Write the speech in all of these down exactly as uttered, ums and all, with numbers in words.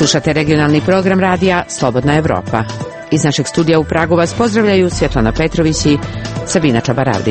Slušate regionalni program radija Slobodna Evropa. Iz našeg studija u Pragu vas pozdravljaju Svjetlana Petrović i Sabina Čabaravdić.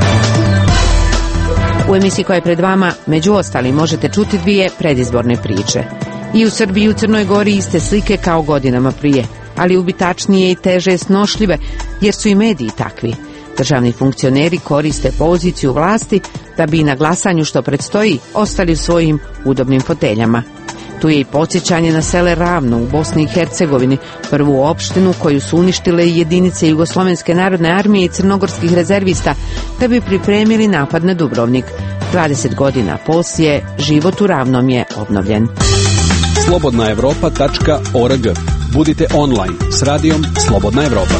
U emisiji koja je pred vama, među ostalim, možete čuti dvije predizborne priče. I u Srbiji i u Crnoj Gori iste slike kao godinama prije, ali ubitačnije i teže snošljive, jer su i mediji takvi. Državni funkcioneri koriste poziciju vlasti da bi na glasanju što predstoji ostali u svojim udobnim foteljama. Tu je i podsjećanje na sele Ravno u Bosni i Hercegovini, prvu opštinu koju su uništile jedinice Jugoslovenske narodne armije i crnogorskih rezervista da bi pripremili napad na Dubrovnik. dvadeset godina poslije, život u Ravnom je obnovljen. slobodna evropa tačka org. Budite online s radijom Slobodna Evropa.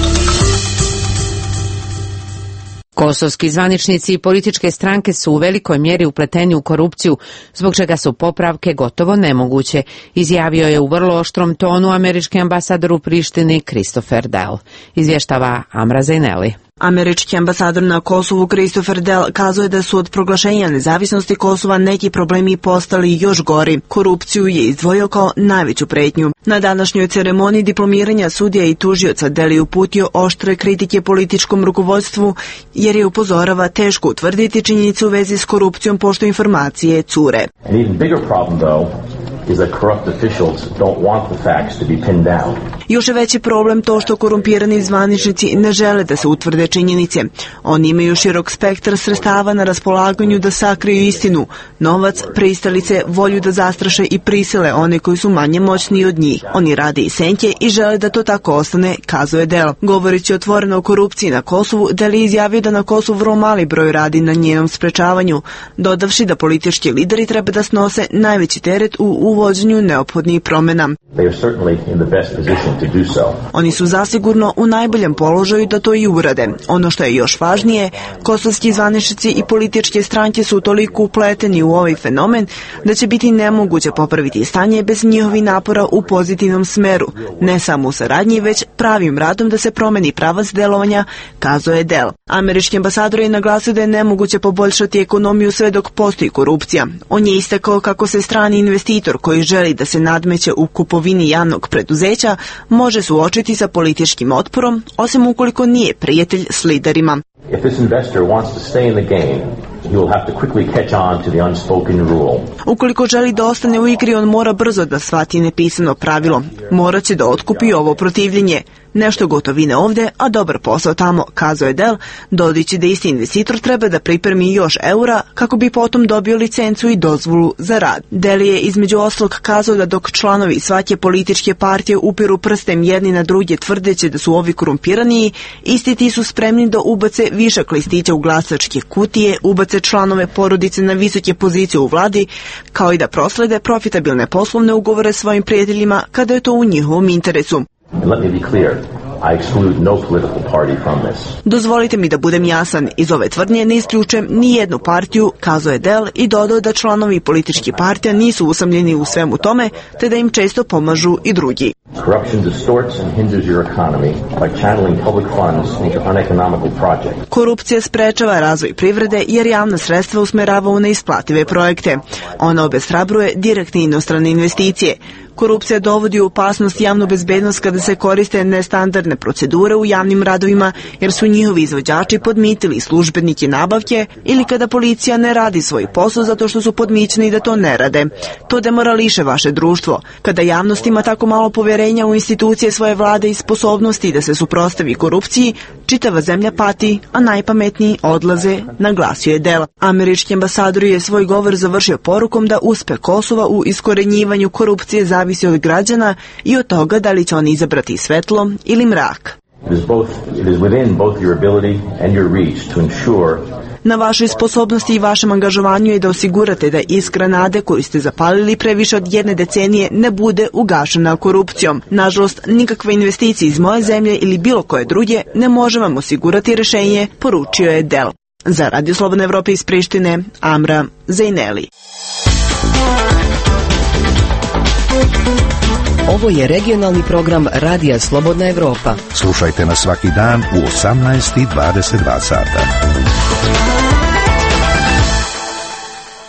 Kosovski zvaničnici i političke stranke su u velikoj mjeri upleteni u korupciju, zbog čega su popravke gotovo nemoguće, izjavio je u vrlo oštrom tonu američki ambasador u Prištini Christopher Dell, izvještava Amra Zejneli. Američki ambasador na Kosovu Christopher Dell kazuje da su od proglašenja nezavisnosti Kosova neki problemi postali još gori. Korupciju je izdvojio kao najveću pretnju. Na današnjoj ceremoniji diplomiranja sudija i tužioca Dell je uputio oštre kritike političkom rukovodstvu, jer je upozorava teško utvrditi činjenicu u vezi s korupcijom pošto informacije cure. Još je veći problem to što korumpirani zvaničnici ne žele da se utvrde činjenice. Oni imaju širok spektar sredstava na raspolaganju da sakriju istinu, novac, pristalice, volju da zastraše i prisile one koji su manje moćni od njih. Oni rade i senke i žele da to tako ostane, kazuje Dell. Govoreći otvoreno o korupciji na Kosovu, Dell je izjavio da na Kosovu vrlo mali broj radi na njenom sprečavanju, dodavši da politički lideri treba da snose najveći teret u uvođenju neophodnih promjena. Oni su zasigurno u najboljem položaju da to i urade. Ono što je još važnije, kosovski zvaničnici i političke stranke su toliko upleteni u ovaj fenomen da će biti nemoguće popraviti stanje bez njihovih napora u pozitivnom smeru, ne samo u saradnji, već pravim radom da se promeni pravac delovanja, kazuje Dell. Američki ambasador je naglasio da je nemoguće poboljšati ekonomiju sve dok postoji korupcija. On je istakao kako se strani investitor koji želi da se nadmeće u kupovini javnog preduzeća može suočiti sa političkim otporom, osim ukoliko nije prijatelj s liderima. If this investor wants to stay in the game, he will have to quickly catch on to the unspoken rule. Ukoliko želi da ostane u igri, on mora brzo da shvati nepisano pravilo. Morat će da otkupi ovo protivljenje. Nešto gotovine ovdje, a dobar posao tamo, kazuje Dell, dodajući da isti investitor treba da pripremi još eura kako bi potom dobio licencu i dozvolu za rad. Dell je između ostalog kazao da dok članovi svake političke partije upiru prstem jedni na druge tvrdeći da su ovi korumpirani, isti ti su spremni da ubace višak listića u glasačke kutije, ubace članove porodice na visoke pozicije u vladi, kao i da proslede profitabilne poslovne ugovore svojim prijateljima kada je to u njihovom interesu. Let me be clear. I exclude no political party from this. Dozvolite mi da budem jasan, iz ove tvrdnje ne isključujem ni jednu partiju, kazuje Dell i dodao da članovi političkih partija nisu usamljeni u svemu tome, te da im često pomažu i drugi. Corruption distorts and hinders your economy by channeling public funds into uneconomical projects. Korupcija sprečava razvoj privrede jer javna sredstva usmerava u neisplative projekte. Ona obeshrabruje direktne inostrane investicije. Korupcija dovodi u opasnost javnu bezbednost kada se koriste nestandardne procedure u javnim radovima jer su njihovi izvođači podmitili službenike nabavke ili kada policija ne radi svoj posao zato što su podmićeni da to ne rade. To demorališe vaše društvo. Kada javnost ima tako malo povjerenja u institucije svoje vlade i sposobnosti da se suprotstavi korupciji, čitava zemlja pati, a najpametniji odlaze, naglasio je Dell. Američki ambasador je svoj govor završio porukom da uspeh Kosova u iskorenjivanju korupcije zavisi od građana i od toga da li će oni izabrati svetlo ili mrak. It is both, it is within both your ability and your reach to ensure Na vašoj sposobnosti i vašem angažovanju je da osigurate da iskra nade koju ste zapalili previše od jedne decenije ne bude ugašena korupcijom. Nažalost, nikakve investicije iz moje zemlje ili bilo koje druge ne može vam osigurati rješenje, poručio je Dell. Za Radio Slobodna Evropa iz Prištine, Amra Zejneli. Ovo je regionalni program Radija Slobodna Evropa. Slušajte nas svaki dan u osamnaest i dvadeset dva sata.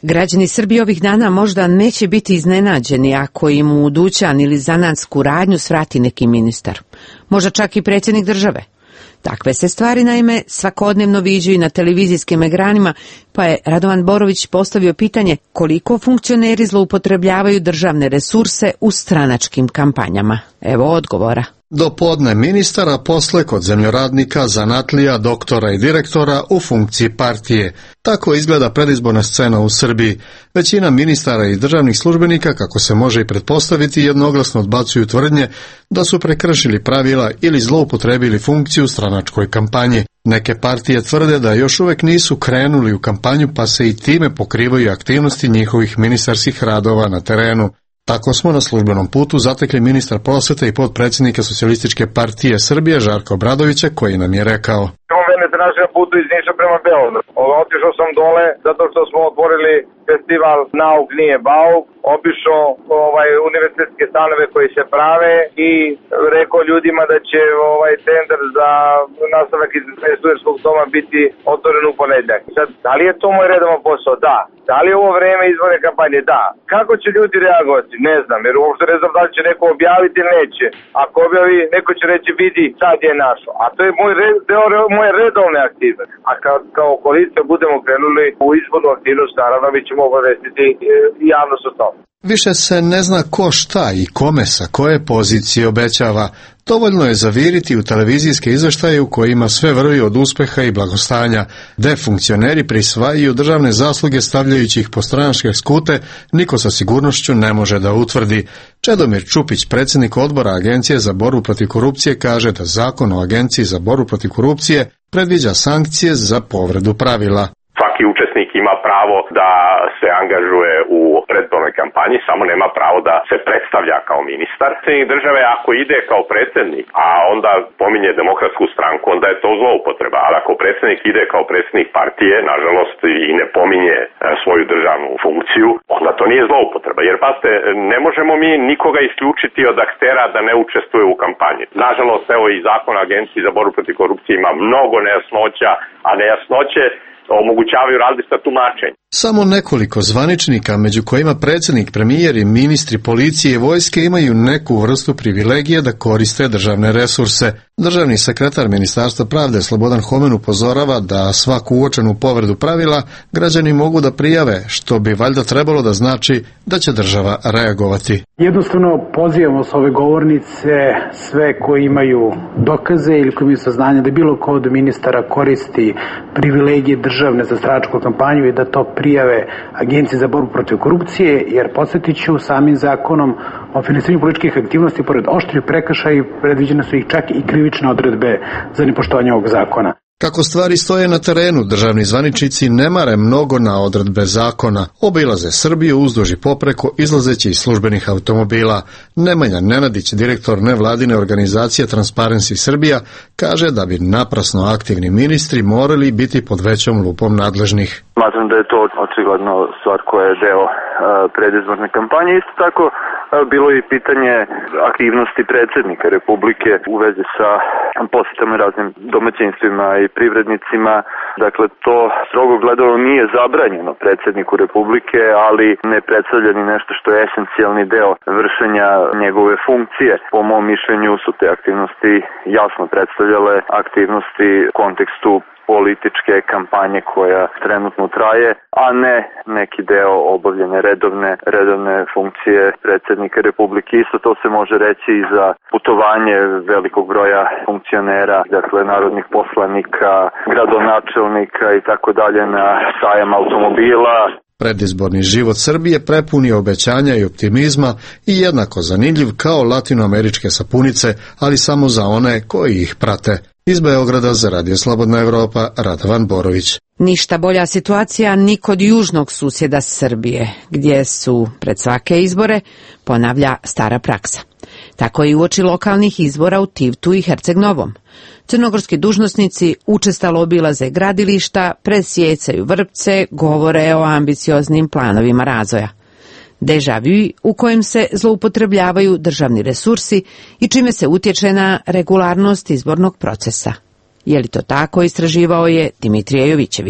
Građani Srbije ovih dana možda neće biti iznenađeni ako im u dućan ili zanatsku radnju svrati neki ministar. Možda čak i predsjednik države. Takve se stvari, naime, svakodnevno viđaju na televizijskim ekranima, pa je Radovan Borović postavio pitanje koliko funkcioneri zloupotrebljavaju državne resurse u stranačkim kampanjama. Evo odgovora. Do podne ministara, posle kod zemljoradnika, zanatlija, doktora i direktora u funkciji partije. Tako izgleda predizborna scena u Srbiji. Većina ministara i državnih službenika, kako se može i pretpostaviti, jednoglasno odbacuju tvrdnje da su prekršili pravila ili zloupotrebili funkciju u stranačkoj kampanji. Neke partije tvrde da još uvek nisu krenuli u kampanju, pa se i time pokrivaju aktivnosti njihovih ministarskih radova na terenu. Tako smo na službenom putu zatekli ministar prosvete i potpredsjednika Socijalističke partije Srbije Žarka Obradovića, koji nam je rekao: Na našem putu iz Niša prema Beogradu. Otišao sam dole zato što smo otvorili festival Nauk nije bauk, obišao ovaj univerzitetske stanove koji se prave i rekao ljudima da će ovaj tender za nastavak iz studentskog doma biti otvoren u ponedjeljak. Sad, da li je to moj redovan posao? Da. Da li je ovo vreme izborne kampanje? Da. Kako će ljudi reagovati? Ne znam, jer uopšte ne znam da li će neko objaviti ili neće. Ako objavi, neko će reći vidi sad je našo. A to je moj red, deo moje redovne aktivnosti. A kao, kao koalicija budemo krenuli u izbornu aktivnost, naravno mi ćemo obavestiti javnost o tom. Više se ne zna ko šta i kome sa koje pozicije obećava. Dovoljno je zaviriti u televizijske izveštaje u kojima sve vrvi od uspeha i blagostanja, gde funkcioneri prisvajaju državne zasluge stavljajući ih po stranačke skute, niko sa sigurnošću ne može da utvrdi. Čedomir Čupić, predsjednik odbora Agencije za borbu protiv korupcije, kaže da Zakon o Agenciji za borbu protiv korupcije predviđa sankcije za povredu pravila. Svaki učesnik ima pravo da se angažuje u predizbornoj kampanji, samo nema pravo da se predstavlja kao ministar. Predsjednik države ako ide kao predsjednik, a onda pominje Demokratsku stranku, onda je to zloupotreba. Ali ako predsjednik ide kao predsjednik partije, nažalost, i ne pominje svoju državnu funkciju, onda to nije zloupotreba. Jer pazite, ne možemo mi nikoga isključiti od aktera da ne učestvuje u kampanji. Nažalost, evo i Zakon o Agenciji za borbu protiv korupcije ima mnogo nejasnoća, a nejasnoće omogućavaju različita tumačenja. Samo nekoliko zvaničnika, među kojima predsjednik, premijer i ministri policije i vojske, imaju neku vrstu privilegije da koriste državne resurse. Državni sekretar Ministarstva pravde Slobodan Homen upozorava da svaku uočenu povredu pravila građani mogu da prijave, što bi valjda trebalo da znači da će država reagovati. Jednostavno pozivamo s ove govornice sve koji imaju dokaze ili koji imaju saznanje da bilo ko od ministara koristi privilegije državne za stranačku kampanju i da to prijave Agenciji za borbu protiv korupcije, jer podsjetit ću, samim zakonom o finansiranju političkih aktivnosti, pored oštrih prekršaja, predviđene su ih čak i krivične odredbe za nepoštovanje ovog zakona. Kako stvari stoje na terenu, državni zvaničnici ne mare mnogo na odredbe zakona, obilaze Srbiju uzduž i popreko, izlazeći iz službenih automobila. Nemanja Nenadić, direktor nevladine organizacije Transparency Srbija, kaže da bi naprasno aktivni ministri morali biti pod većom lupom nadležnih. Smatram da je to očigledno stvar koja je deo predizborne kampanje. Isto tako bilo je i pitanje aktivnosti predsjednika Republike u vezi sa posjetama raznim domaćinstvima i privrednicima. Dakle, to strogo gledano nije zabranjeno predsjedniku Republike, ali ne predstavlja ni nešto što je esencijalni deo vršenja njegove funkcije. Po mom mišljenju su te aktivnosti jasno predstavljale aktivnosti u kontekstu političke kampanje koja trenutno traje, a ne neki deo obavljanja redovne, redovne funkcije predsjednika Republike. Isto to se može reći i za putovanje velikog broja funkcionera, dakle narodnih poslanika, gradonačelnika i tako dalje na sajam automobila. Predizborni život Srbije prepun je obećanja i optimizma i jednako zanimljiv kao latinoameričke sapunice, ali samo za one koji ih prate. Iz Beograda za Radio Slobodna Evropa, Radovan Borović. Ništa bolja situacija ni kod južnog susjeda Srbije, gdje su pred svake izbore ponavlja stara praksa. Tako i uoči lokalnih izbora u Tivtu i Herceg Novom. Crnogorski dužnosnici učestalo obilaze gradilišta, presjecaju vrpce, govore o ambicioznim planovima razvoja. Deja vu u kojem se zloupotrebljavaju državni resursi i čime se utječe na regularnost izbornog procesa. Je li to tako, istraživao je Dimitrije Jovićević.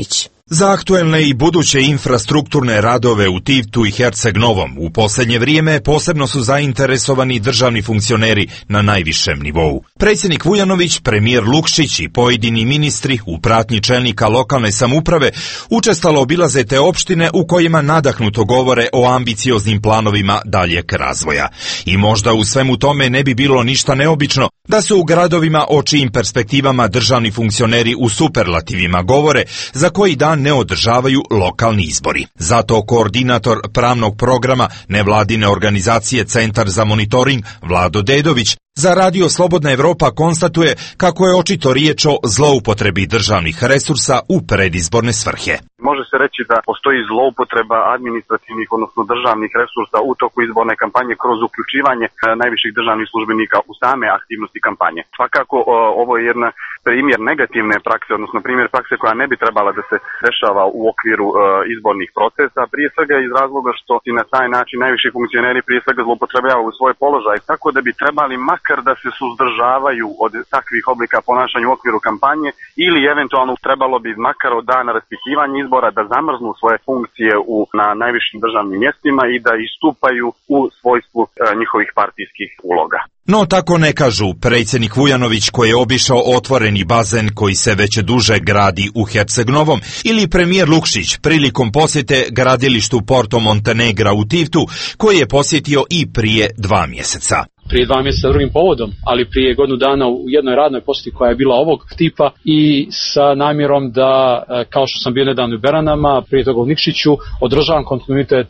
Za aktuelne i buduće infrastrukturne radove u Tivtu i Herceg Novom u posljednje vrijeme posebno su zainteresovani državni funkcioneri na najvišem nivou. Predsjednik Vujanović, premijer Lukšić i pojedini ministri u pratnji čelnika lokalne samouprave učestalo obilaze te opštine u kojima nadahnuto govore o ambicioznim planovima daljeg razvoja. I možda u svemu tome ne bi bilo ništa neobično da se u gradovima o čijim perspektivama državni funkcioneri u superlativima govore, za koji dan ne održavaju lokalni izbori. Zato koordinator pravnog programa nevladine organizacije Centar za monitoring Vlado Dedović za Radio Slobodna Evropa konstatuje kako je očito riječ o zloupotrebi državnih resursa u predizborne svrhe. Može se reći da postoji zloupotreba administrativnih, odnosno državnih resursa u toku izborne kampanje kroz uključivanje najviših državnih službenika u same aktivnosti kampanje. Svakako ovo je jedna primjer negativne prakse, odnosno primjer prakse koja ne bi trebala da se dešava u okviru uh, izbornih procesa, prije svega iz razloga što i na taj način najviši funkcioneri prije svega zloupotrebljavaju svoj položaj, tako da bi trebali makar da se suzdržavaju od takvih oblika ponašanja u okviru kampanje ili eventualno trebalo bi makar od dana raspisivanja izbora da zamrznu svoje funkcije u, na najvišim državnim mjestima i da istupaju u svojstvu uh, njihovih partijskih uloga. No tako ne kažu predsjednik Vujanović koji je obišao otvoreni bazen koji se već duže gradi u Herceg Novom ili premijer Lukšić prilikom posjete gradilištu Porto Montenegra u Tivtu koji je posjetio i prije dva mjeseca. Prije dva mjeseca drugim povodom, ali prije godinu dana u jednoj radnoj posjeti koja je bila ovog tipa i sa namjerom da, kao što sam bio nedavno u Beranama, prije toga u Nikšiću, održavam kontinuitet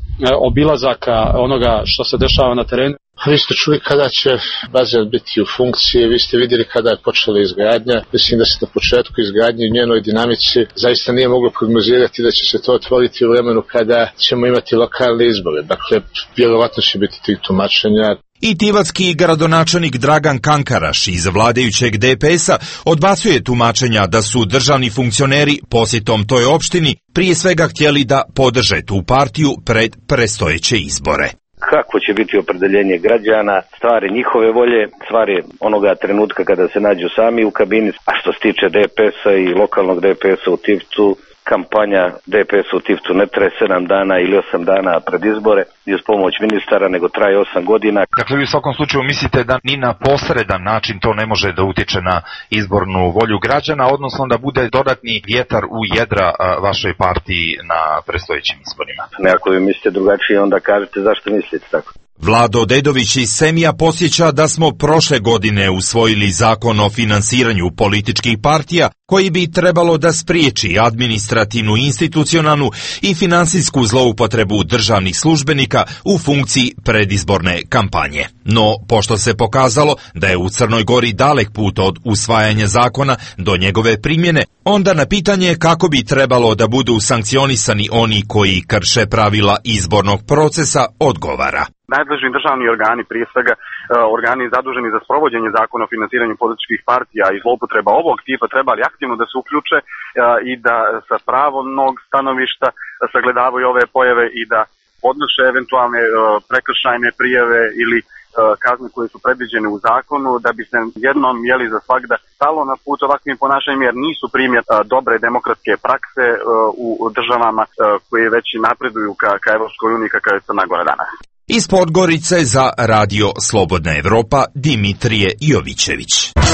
obilazaka onoga što se dešava na terenu. Vi ste čuli kada će bazen biti u funkciji, vi ste vidjeli kada je počela izgradnja. Mislim da se na početku izgradnje i njenoj dinamici zaista nije moglo prognozirati da će se to otvoriti u vremenu kada ćemo imati lokalne izbore. Dakle, vjerovatno će biti tih tumačenja. I tivatski gradonačelnik Dragan Kankaraš iz vladajućeg D P S-a odbacuje tumačenja da su državni funkcioneri posjetom toj opštini prije svega htjeli da podrže tu partiju pred predstojeće izbore. Kako će biti opredeljenje građana, stvari njihove volje, stvari onoga trenutka kada se nađu sami u kabini. A što se tiče D P S-a i lokalnog D P S-a u Tivtu, kampanja D P S-a u Tivtu ne traje sedam dana ili osam dana pred izbore i uz pomoć ministara, nego traje osam godina. Dakle, vi u svakom slučaju mislite da ni na posredan način to ne može da utječe na izbornu volju građana, odnosno da bude dodatni vjetar u jedra a, vašoj partiji na predstojećim izborima? Ne, ako vi mislite drugačije, onda kažete zašto mislite tako. Vlado Dedović iz Semija podsjeća da smo prošle godine usvojili zakon o finansiranju političkih partija koji bi trebalo da spriječi administrativnu, institucionalnu i finansijsku zloupotrebu državnih službenika u funkciji predizborne kampanje. No, pošto se pokazalo da je u Crnoj Gori dalek put od usvajanja zakona do njegove primjene, onda na pitanje kako bi trebalo da budu sankcionisani oni koji krše pravila izbornog procesa odgovara. Nadležni državni organi, prije svega organi zaduženi za sprovođenje zakona o finansiranju političkih partija i zloupotreba ovog tipa trebali aktivno da se uključe i da sa pravnog stanovišta sagledavaju ove pojave i da podnoše eventualne prekršajne prijave ili kazne koje su predviđene u zakonu da bi se jednom jeli za svagda stalo na put ovakvim ponašanjem jer nisu primjer dobre demokratske prakse u državama koje već napreduju ka, ka Evropskoj uniji kakav je Crna Gora danas. Iz Podgorice za Radio Slobodna Evropa Dimitrije Jovićević.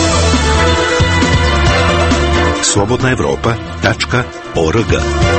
slobodna evropa tačka org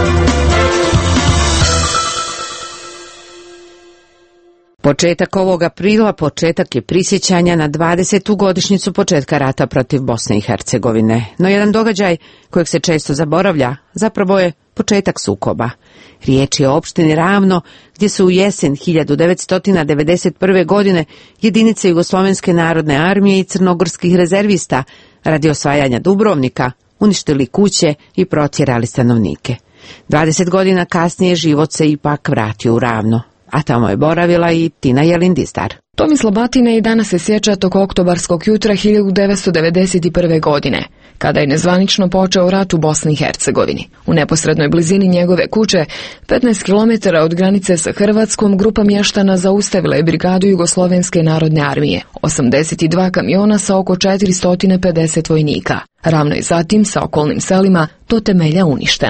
Početak ovog aprila početak je prisjećanja na dvadesetu godišnjicu početka rata protiv Bosne i Hercegovine. No jedan događaj kojeg se često zaboravlja zapravo je početak sukoba. Riječ je o opštini Ravno gdje su u jesen hiljadu devetsto devedeset prve. godine jedinice Jugoslovenske narodne armije i crnogorskih rezervista radi osvajanja Dubrovnika uništili kuće i protjerali stanovnike. dvadeset godina kasnije život se ipak vratio u Ravno, a tamo je boravila i Tina Jelindistar. Tomislav Batina i danas se sjeća tog oktobarskog jutra hiljadu devetsto devedeset prve. godine, kada je nezvanično počeo rat u Bosni i Hercegovini. U neposrednoj blizini njegove kuće, petnaest kilometara od granice sa Hrvatskom, grupa mještana zaustavila je brigadu Jugoslovenske narodne armije, osamdeset dva kamiona sa oko četiristo pedeset vojnika. Ravno je zatim sa okolnim selima do temelja uništeno.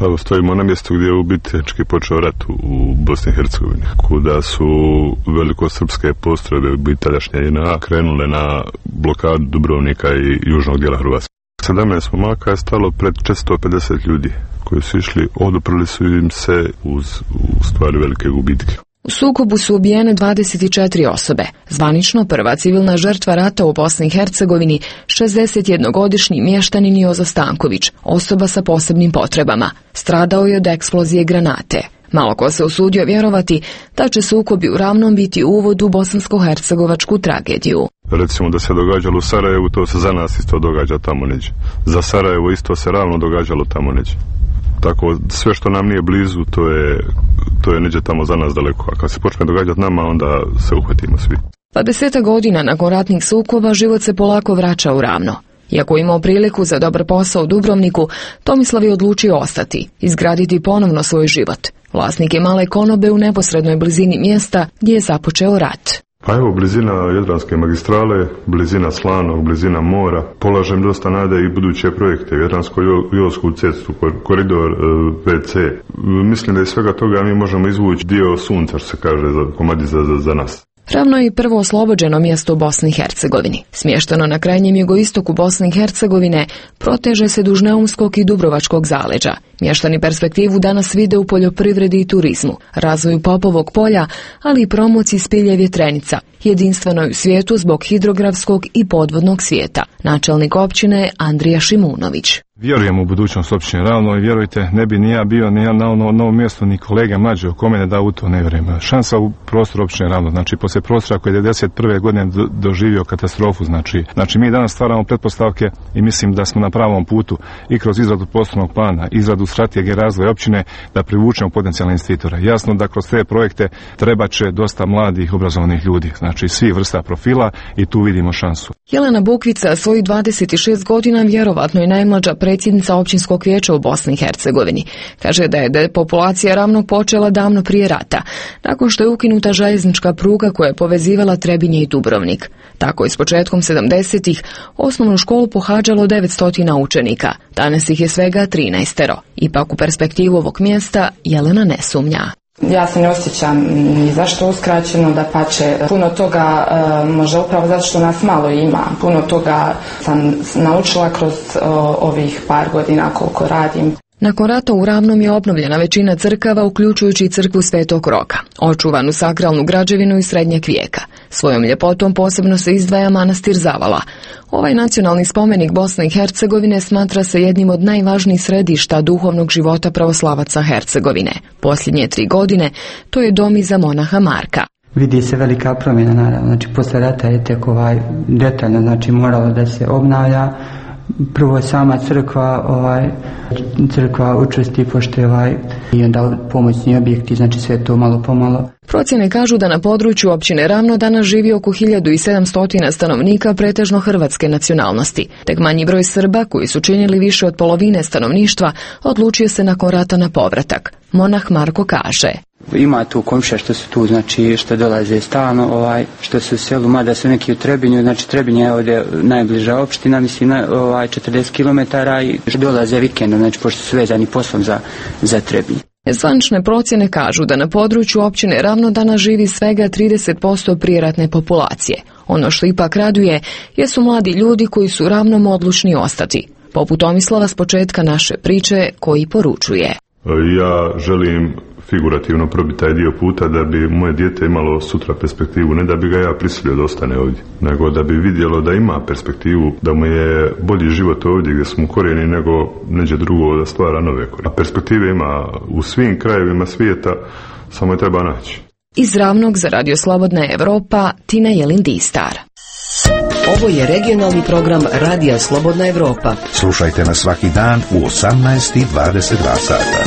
Pa stojimo na mjestu gdje je u biti tečki počeo rat u Bosni i Hercegovini, kuda su velikosrpske postrojbe u biti tadašnje J N A krenule na blokadu Dubrovnika i južnog dijela Hrvatske. sedamnaest momaka je stalo pred četiristo pedeset ljudi koji su išli, oduprli su im se uz u stvari velike gubitke. U sukobu su ubijene dvadeset četiri osobe. Zvanično prva civilna žrtva rata u Bosni i Hercegovini, šezdesetjednogodišnji mještanin Jozo Stanković, osoba sa posebnim potrebama. Stradao je od eksplozije granate. Malo ko se usudio vjerovati da će sukobi u Ravnom biti uvod u bosansko-hercegovačku tragediju. Recimo da se događalo u Sarajevu, to se za nas isto događa tamo neđe. Za Sarajevo isto se ravno događalo tamo neđe. Tako sve što nam nije blizu, to je, to je neđe tamo za nas daleko. A kad se počne događati nama, onda se uhvatimo svi. dvadeset godina nakon ratnih sukoba život se polako vraća u Ravno. Iako imao priliku za dobar posao u Dubrovniku, Tomislav je odlučio ostati, izgraditi ponovno svoj život. Vlasnik je male konobe u neposrednoj blizini mjesta gdje je započeo rat. Pa evo, blizina Jadranske magistrale, blizina Slanog, blizina mora. Polažem dosta nade i buduće projekte, Jadransko-Josku cestu, koridor V C. Mislim da iz svega toga mi možemo izvući dio sunca, što se kaže, za komadi za, za, za nas. Ravno je i prvo oslobođeno mjesto u Bosni i Hercegovini. Smješteno na krajnjem jugoistoku Bosne i Hercegovine, proteže se duž Neumskog i Dubrovačkog zaleđa. Mještani perspektivu danas vide u poljoprivredi i turizmu, razvoju Popovog polja, ali i promociji spilje vjetrenica, jedinstvenoj u svijetu zbog hidrografskog i podvodnog svijeta. Načelnik općine Andrija Šimunović. Vjerujem u budućnost općine Ravno i vjerujte, ne bi ni ja bio ni ja na ono novom mjestu, ni kolega mlađe oko mene da u to ne vjerujem. Šansa u prostoru općine Ravno, znači poslije prostora koji je devedeset prve godine do, doživio katastrofu, znači, znači mi danas stvaramo pretpostavke i mislim da smo na pravom putu i kroz izradu prostornog plana, izradu strategije razvoja općine da privučemo potencijalne investitore. Jasno da kroz te projekte treba će dosta mladih obrazovanih ljudi, znači svi vrsta profila i tu vidimo šansu. Jelena Bukvica svojih dvadeset šest godina vjerovatno je najmlađa predsjednica općinskog vijeća u Bosni i Hercegovini. Kaže da je depopulacija Ravnog počela davno prije rata, nakon što je ukinuta željeznička pruga koja je povezivala Trebinje i Dubrovnik. Tako je s početkom sedamdesetih osnovnu školu pohađalo devetsto učenika, danas ih je svega trinaestero. Ipak u perspektivu ovog mjesta Jelena ne sumnja. Ja se ne osjećam ni zašto uskraćeno, da pače puno toga, e, možda upravo zato što nas malo ima, puno toga sam naučila kroz o, ovih par godina koliko radim. Nakon rata u Ravnom je obnovljena većina crkava, uključujući i crkvu Svetog Roka, očuvanu sakralnu građevinu iz srednjeg vijeka. Svojom ljepotom posebno se izdvaja manastir Zavala. Ovaj nacionalni spomenik Bosne i Hercegovine smatra se jednim od najvažnijih središta duhovnog života pravoslavaca Hercegovine. Posljednje tri godine to je dom i za monaha Marka. Vidi se velika promjena, naravno. Znači, posle rata je tek ovaj detaljno, znači moralo da se obnavlja. Prvo sama crkva, ovaj, crkva učvrsti, pošto je ovaj, i onda pomoćni objekti, znači sve to malo pomalo. Procjene kažu da na području općine Ravno danas živi oko hiljadu sedamsto stanovnika pretežno hrvatske nacionalnosti. Tek manji broj Srba, koji su činili više od polovine stanovništva, odlučio se nakon rata na povratak. Monah Marko kaže: Ima tu komšija što su tu, znači što dolaze stalno, ovaj, što su u selu, mada su neki u Trebinju, znači Trebinje je ovdje najbliža opština, mislim na ovaj, četrdeset kilometara i dolaze vikendom, znači pošto su vezani poslom za, za Trebinje. Zvanične procjene kažu da na području općine Ravno danas živi svega trideset posto prijeratne populacije. Ono što ipak raduje jesu mladi ljudi koji su Ravnom odlučni ostati. Poput Tomislava s početka naše priče koji poručuje: Ja želim figurativno probiti taj dio puta da bi moje dijete imalo sutra perspektivu, ne da bi ga ja prisilio da ostane ovdje, nego da bi vidjelo da ima perspektivu, da mu je bolji život ovdje gdje smo korijeni nego neđe drugo da stvara nove korijene. A perspektive ima u svim krajevima svijeta, samo je treba naći. Iz Ravnog za Radio Slobodna Evropa, Tina Jelin-Distar. Ovo je regionalni program Radija Slobodna Evropa. Slušajte nas svaki dan u osamnaest i dvadeset dva sata.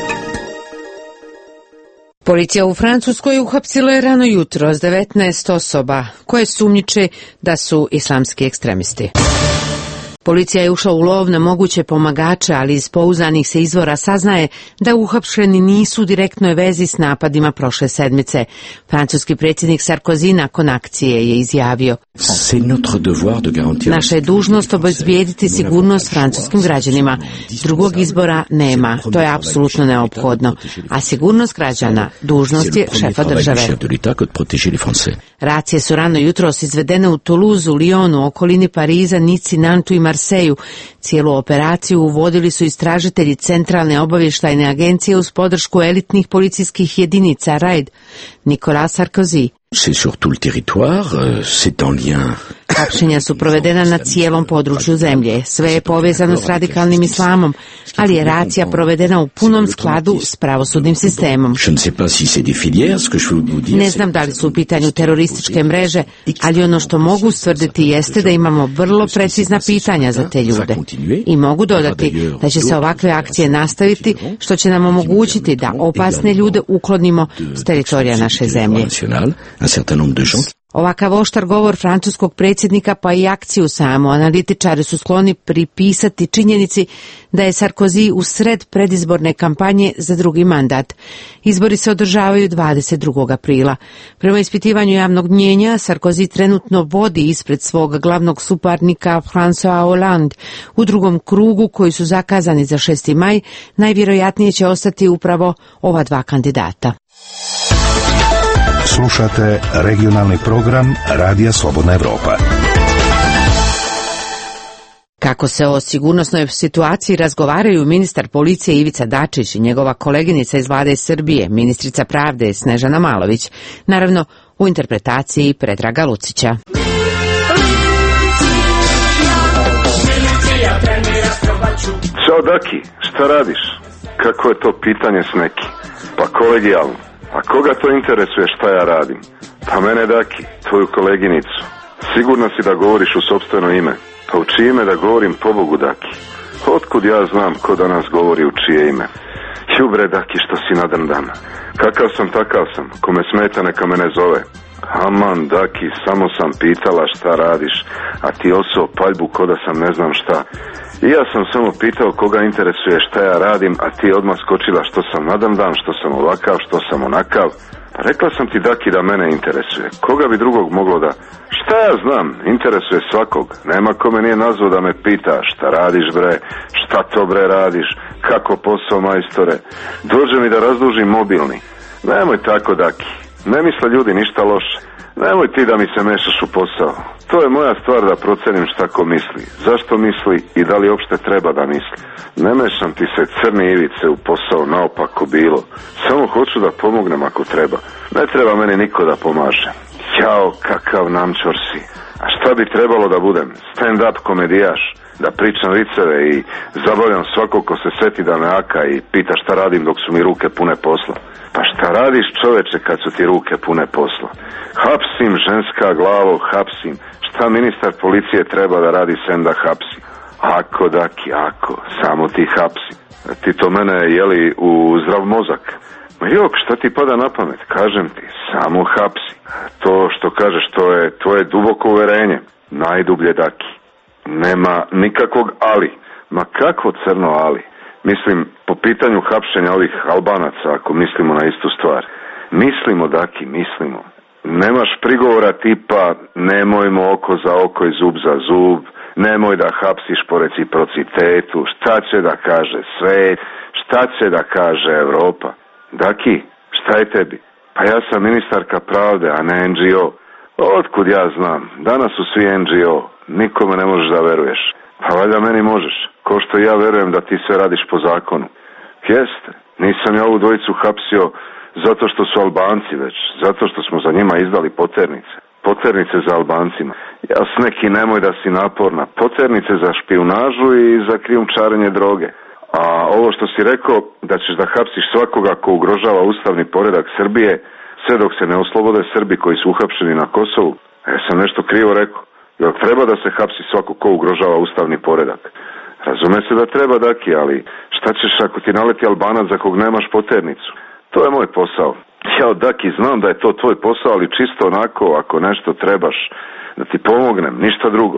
Policija u Francuskoj uhapsila je rano jutro s devetnaest osoba koje sumnjiče da su islamski ekstremisti. Policija je ušla u lov na moguće pomagače, ali iz pouzdanih se izvora saznaje da uhapšeni nisu u direktnoj vezi s napadima prošle sedmice. Francuski predsjednik Sarkozy nakon akcije je izjavio: naša je dužnost obezbijediti sigurnost francuskim građanima. Drugog izbora nema, to je apsolutno neophodno. A sigurnost građana dužnost je šefa države. Racije su rano jutros izvedene u Toulouse, Lyonu, okolini Pariza, Nici, Nantu i Marseju. Cijelu operaciju uvodili su istražitelji Centralne obavještajne agencije uz podršku elitnih policijskih jedinica R A I D. Nicolas Sarkozy: C'est sur tout le territoire, c'est en lien. Hapšenja su provedena na cijelom području zemlje. Sve je povezano s radikalnim islamom, ali je racija provedena u punom skladu s pravosudnim sistemom. Ne znam da li su u pitanju terorističke mreže, ali ono što mogu stvrditi jeste da imamo vrlo precizna pitanja za te ljude. I mogu dodati da će se ovakve akcije nastaviti, što će nam omogućiti da opasne ljude uklonimo s teritorija naše zemlje. Ovakav oštar govor francuskog predsjednika pa i akciju samo analitičari su skloni pripisati činjenici da je Sarkozy u sred predizborne kampanje za drugi mandat. Izbori se održavaju dvadeset drugog aprila. Prema ispitivanju javnog mnjenja, Sarkozy trenutno vodi ispred svog glavnog suparnika François Hollande. U drugom krugu, koji su zakazani za šesti maj, najvjerojatnije će ostati upravo ova dva kandidata. Slušate regionalni program Radija Slobodna Evropa. Kako se o sigurnosnoj situaciji razgovaraju ministar policije Ivica Dačić i njegova koleginica iz vlade Srbije, ministrica pravde Snežana Malović, naravno u interpretaciji Predraga Lucića. Ćao Daki, šta radiš? Kako je to pitanje s neki? Pa kolegijalno. A koga to interesuje šta ja radim? Pa mene Daki, tvoju koleginicu. Sigurno si da govoriš u sopstveno ime. Pa u čije ime da govorim, pobogu Daki? Otkud ja znam ko danas govori u čije ime? Jubre Daki, što si nadrndan. Kakav sam, takav sam. Kome smeta neka mene zove. Aman Daki, samo sam pitala šta radiš, a ti osao paljbu ko da sam ne znam šta. I ja sam samo pitao koga interesuje šta ja radim, a ti odmah skočila što sam nadamdan, što sam ovakav, što sam onakav. Pa rekla sam ti Daki da mene interesuje. Koga bi drugog moglo da... Šta ja znam, interesuje svakog. Nema kome nije nazvao da me pita šta radiš bre, šta to bre radiš, kako posao majstore. Dođe mi da razdužim mobilni. Nemoj tako Daki, ne misle ljudi ništa loše. Nemoj ti da mi se mešaš u posao. To je moja stvar da procenim šta ko misli, zašto misli i da li uopšte treba da misli. Ne mešam ti se crni ivice u posao naopako bilo. Samo hoću da pomognem ako treba. Ne treba meni niko da pomaže. Jao, kakav namčor si. A šta bi trebalo da budem? Stand-up komedijaš? Da pričam viceve i zabavljam svako ko se seti da me aka i pita šta radim dok su mi ruke pune posla. Pa šta radiš čoveče kad su ti ruke pune posla? Hapsim, ženska glavo, hapsim. Šta ministar policije treba da radi sem da hapsi? Ako Daki, ako, samo ti hapsi. Ti to mene jeli u zdrav mozak. Ma jok, šta ti pada na pamet? Kažem ti, samo hapsi. To što kažeš, to je tvoje duboko uverenje. Najdublje Daki. Nema nikakvog ali. Ma kakvo crno ali? Mislim, po pitanju hapšenja ovih Albanaca, ako mislimo na istu stvar. Mislimo, Daki, mislimo. Nemaš prigovora tipa nemojmo oko za oko i zub za zub, nemoj da hapsiš po reciprocitetu, šta će da kaže svet, šta će da kaže Evropa. Daki, šta je tebi? Pa ja sam ministarka pravde, a ne N G O. Otkud ja znam, danas su svi N G O, nikome ne možeš da veruješ. Pa valjda meni možeš, ko što ja verujem da ti sve radiš po zakonu. Jeste, nisam ja ovu dvojicu hapsio zato što su Albanci već, zato što smo za njima izdali poternice. Poternice za Albancima. Ja s neki nemoj da si naporna. Poternice za špijunažu i za krijumčarenje droge. A ovo što si rekao da ćeš da hapsiš svakoga ko ugrožava ustavni poredak Srbije, sve dok se ne oslobode Srbi koji su uhapšeni na Kosovu. Ja sam nešto krivo rekao. Jel treba da se hapsi svako ko ugrožava ustavni poredak? Razume se da treba, Daki, ali šta ćeš ako ti naleti Albanac za kog nemaš poternicu? To je moj posao. Ja, Daki, znam da je to tvoj posao, ali čisto onako, ako nešto trebaš, da ti pomognem, ništa drugo.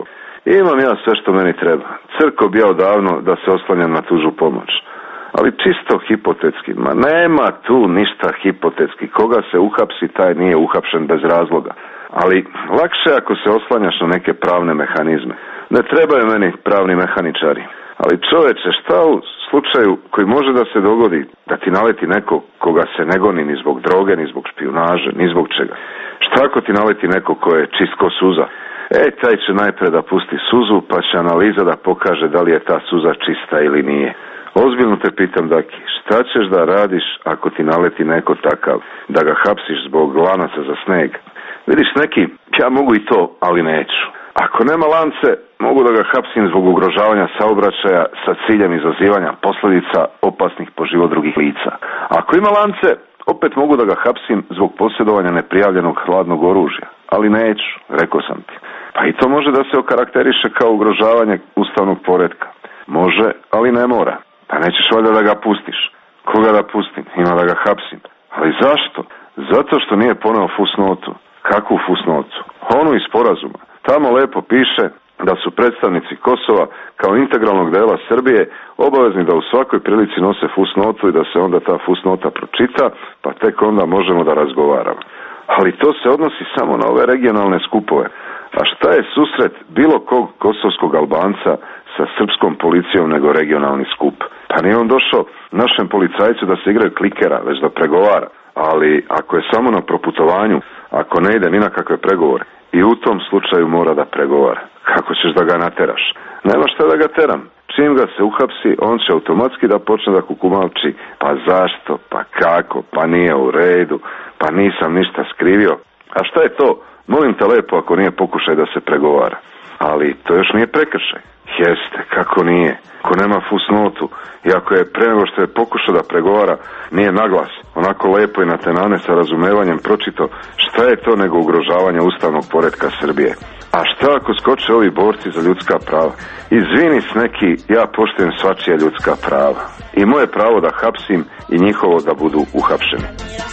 Imam ja sve što meni treba. Crko bi ja odavno da se oslanjam na tuđu pomoć. Ali čisto hipotetski. Ma nema tu ništa hipotetski. Koga se uhapsi, taj nije uhapšen bez razloga. Ali lakše ako se oslanjaš na neke pravne mehanizme. Ne trebaju meni pravni mehaničari. Ali čoveče, šta u slučaju koji može da se dogodi da ti naleti neko koga se ne goni ni zbog droge, ni zbog špijunaže, ni zbog čega? Šta ako ti naleti neko ko je čist ko suza? E, taj će najpre da pusti suzu, pa će analiza da pokaže da li je ta suza čista ili nije. Ozbiljno te pitam, Daki, šta ćeš da radiš ako ti naleti neko takav, da ga hapsiš zbog lanaca za sneg? Vidiš, neki, ja mogu i to, ali neću. Ako nema lance, mogu da ga hapsim zbog ugrožavanja saobraćaja sa ciljem izazivanja posljedica opasnih po život drugih lica. Ako ima lance, opet mogu da ga hapsim zbog posjedovanja neprijavljenog hladnog oružja. Ali neću, rekao sam ti. Pa i to može da se okarakteriše kao ugrožavanje ustavnog poretka. Može, ali ne mora. Pa nećeš valjda da ga pustiš. Koga da pustim? Ima da ga hapsim. Ali zašto? Zato što nije poneo fusnotu. Kakvu fusnotu? Onu iz sporazuma. Tamo lepo piše da su predstavnici Kosova kao integralnog dela Srbije obavezni da u svakoj prilici nose fusnotu i da se onda ta fusnota pročita, pa tek onda možemo da razgovaramo. Ali to se odnosi samo na ove regionalne skupove. A šta je susret bilo kog kosovskog Albanca sa srpskom policijom nego regionalni skup? Pa nije on došao našem policajcu da se igraju klikera, već da pregovara. Ali ako je samo na proputovanju, ako ne ide ni na kakve pregovore, i u tom slučaju mora da pregovara. Kako ćeš da ga nateraš? Nema šta da ga teram. Čim ga se uhapsi, on će automatski da počne da kukumavči. Pa zašto? Pa kako? Pa nije u redu. Pa nisam ništa skrivio. A šta je to? Molim te lepo ako nije pokušaj da se pregovara. Ali to još nije prekršaj. Jeste, kako nije? Ako nema fusnotu i ako je pre nego što je pokušao da pregovara, nije naglas, onako lepo i na tenane sa razumevanjem pročito, šta je to nego ugrožavanje ustavnog poretka Srbije? A šta ako skoče ovi borci za ljudska prava? Izvini s neki, ja poštujem svačija ljudska prava. I moje pravo da hapsim i njihovo da budu uhapšeni.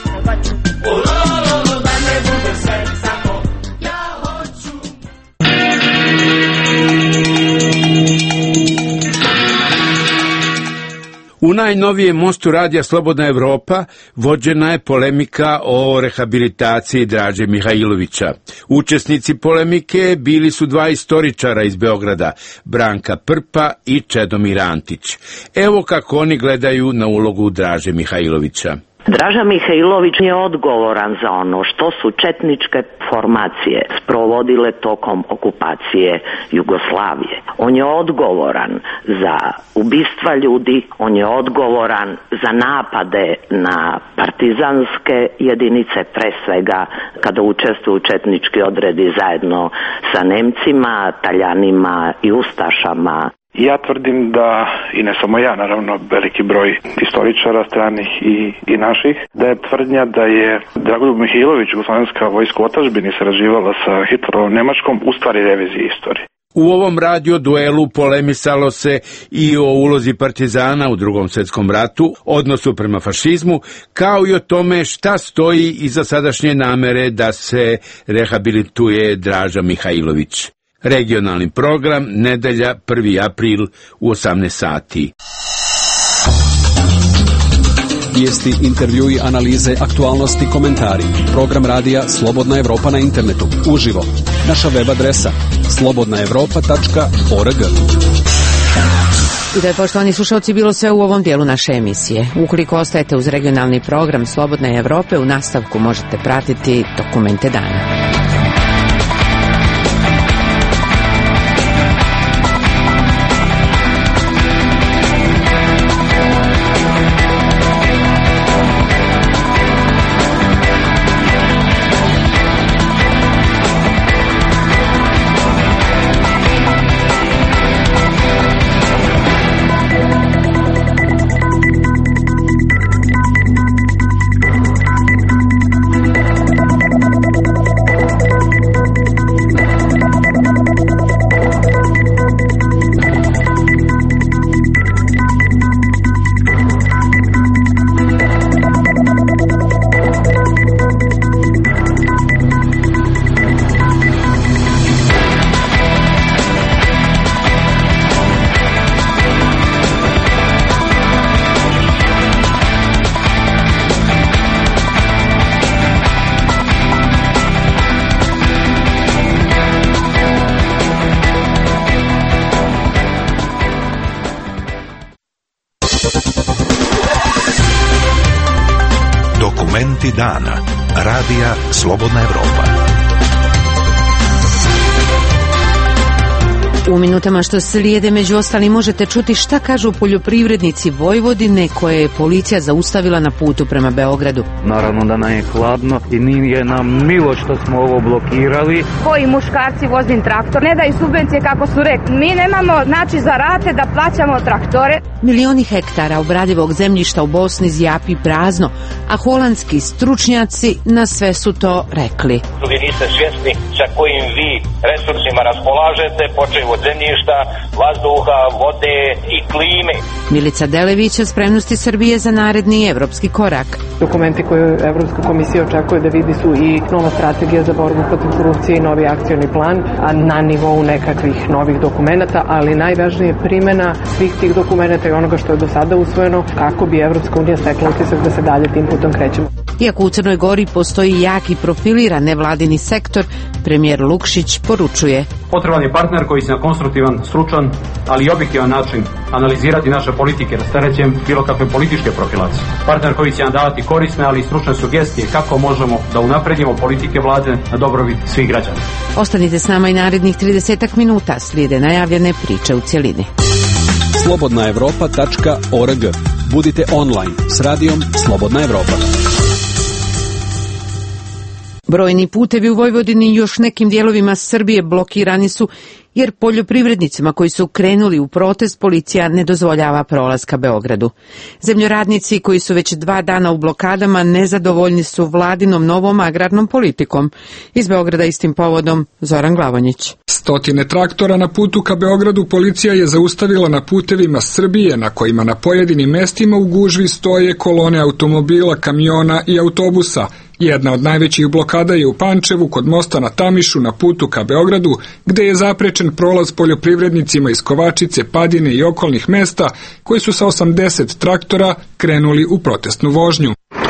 U najnovijem mostu radija Slobodna Evropa vođena je polemika o rehabilitaciji Draže Mihajlovića. Učesnici polemike bili su dva istoričara iz Beograda, Branka Prpa i Čedomir Antić. Evo kako oni gledaju na ulogu Draže Mihajlovića. Draža Mihajlović je odgovoran za ono što su četničke formacije sprovodile tokom okupacije Jugoslavije. On je odgovoran za ubistva ljudi, on je odgovoran za napade na partizanske jedinice, pre svega kada učestvuju četnički odredi zajedno sa Nemcima, Taljanima i Ustašama. Ja tvrdim da, i ne samo ja, naravno veliki broj istoričara stranih i, i naših, da je tvrdnja da je Dragoljub Mihajlović, jugoslovenska vojska u otadžbini, sarađivala sa Hitlerovom Nemačkom, u stvari revizije istorije. U ovom radio duelu polemisalo se i o ulozi partizana u Drugom svjetskom ratu, odnosu prema fašizmu, kao i o tome šta stoji iza sadašnje namere da se rehabilituje Draža Mihajlović. Regionalni program, nedelja, prvi april u osamnaest sati. Vijesti, intervjui, analize, aktualnosti, komentari. Program radija Slobodna Evropa na internetu. Uživo. Naša web adresa slobodna evropa tačka org. I da je, poštovani slušalci, bilo sve u ovom dijelu naše emisije. Ukoliko ostajete uz regionalni program Slobodne Evrope, u nastavku možete pratiti dokumente dana. Dokumenti dana. Radija Slobodna Evropa. U minutama što slijede među ostalim možete čuti šta kažu poljoprivrednici Vojvodine koje je policija zaustavila na putu prema Beogradu. Naravno da nam je hladno i nije nam milo što smo ovo blokirali. Koji muškarci vozim traktor, ne daju subvencije kako su rekli. Mi nemamo znači za rate da plaćamo traktore. Milioni hektara obradivog zemljišta u Bosni zjapi prazno, a holandski stručnjaci na sve su to rekli. Vi niste svjesni sa kojim vi resursima raspolažete, počeju od zemljišta, vazduha, vode i klime. Milica Delević o spremnosti Srbije za naredni evropski korak. Dokumenti koje Evropska komisija očekuje da vidi su i nova strategija za borbu protiv korupcije i novi akcioni plan, a na nivou nekakvih novih dokumenata, ali najvažnije je primjena svih tih dokumenata i onoga što je do sada usvojeno kako bi Evropska unija stekla utisak da se dalje tim putom krećemo. Iako u Crnoj Gori postoji jak i profiliran nevladini sektor, premijer Lukšić poručuje: potreban je partner koji se na konstruktivan, stručan, ali i objektivan način analizirati naše politike rasterećem bilo kakve političke profilacije. Partner koji će nam davati korisne, ali i stručne sugestije kako možemo da unapredimo politike vlade na dobrobit svih građana. Ostanite s nama i narednih tridesetak minuta, slijede najavljene priče u cjelini. slobodna evropa tačka org. Budite online s radijom Slobodna Evropa. Brojni putevi u Vojvodini i još nekim dijelovima Srbije blokirani su jer poljoprivrednicima koji su krenuli u protest policija ne dozvoljava prolaz ka Beogradu. Zemljoradnici koji su već dva dana u blokadama nezadovoljni su vladinom novom agrarnom politikom. Iz Beograda istim povodom Zoran Glavonjić. Stotine traktora na putu ka Beogradu policija je zaustavila na putevima Srbije na kojima na pojedinim mestima u gužvi stoje kolone automobila, kamiona i autobusa. Jedna od najvećih blokada je u Pančevu kod mosta na Tamišu na putu ka Beogradu, gde je zaprečen prolaz poljoprivrednicima iz Kovačice, Padine i okolnih mesta koji su sa osamdeset traktora krenuli u protestnu vožnju.